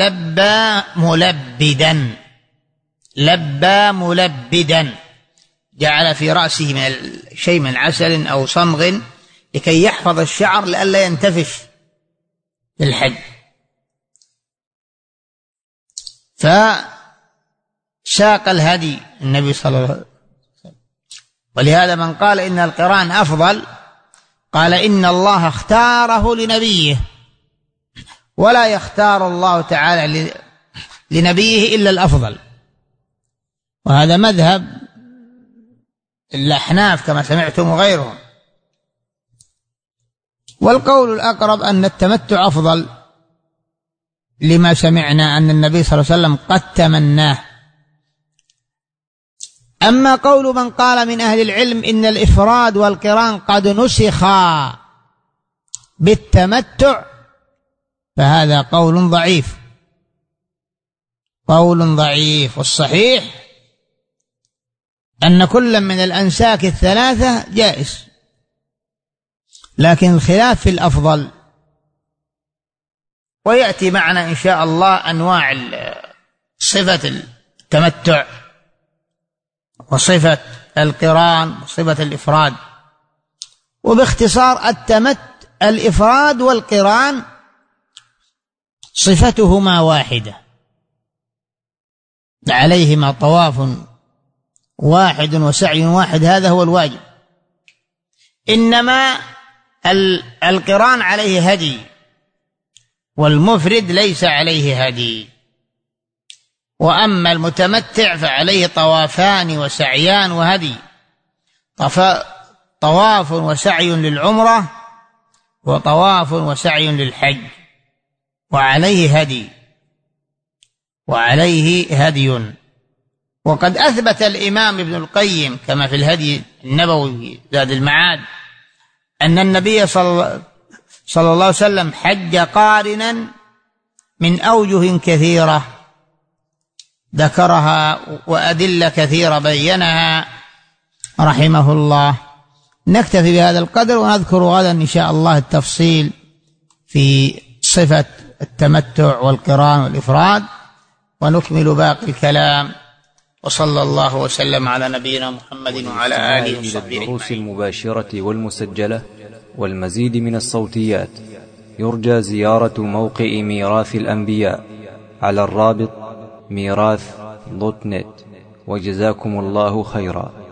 لبى ملبدا، جعل في رأسه من شيء من عسل أو صمغ لكي يحفظ الشعر لئلا ينتفش في الحج. فساق الهدي النبي صلى الله عليه وسلم. ولهذا من قال إن القران أفضل قال إن الله اختاره لنبيه، ولا يختار الله تعالى لنبيه إلا الأفضل، وهذا مذهب الأحناف كما سمعتم وغيرهم. والقول الأقرب أن التمتع أفضل لما سمعنا أن النبي صلى الله عليه وسلم قد تمناه. أما قول من قال من أهل العلم إن الإفراد والقران قد نسخا بالتمتع فهذا قول ضعيف، والصحيح أن كل من الأنساك الثلاثة جائز، لكن الخلاف في الأفضل. ويأتي معنا إن شاء الله أنواع صفة التمتع وصفة القران وصفة الإفراد. وباختصار الإفراد والقران صفتهما واحدة، عليهما طواف واحد وسعي واحد، هذا هو الواجب. إنما القران عليه هدي والمفرد ليس عليه هدي. وأما المتمتع فعليه طوافان وسعيان وهدي، طواف وسعي للعمرة وطواف وسعي للحج، وعليه هدي. وقد أثبت الإمام ابن القيم كما في الهدي النبوي زاد المعاد أن النبي صلى الله عليه وسلم حج قارنا من أوجه كثيرة ذكرها وأدلة كثيرة بينها رحمه الله، نكتفي بهذا القدر، ونذكر غدا إن شاء الله التفصيل في صفة التمتع والقران والإفراد، ونكمل باقي الكلام. وصلى الله وسلم على نبينا محمد وعلى آله وصحبه أجمعين. الدروس المباشرة والمسجلة والمزيد من الصوتيات يرجى زيارة موقع ميراث الأنبياء على الرابط ميراث.net. وجزاكم الله خيرا.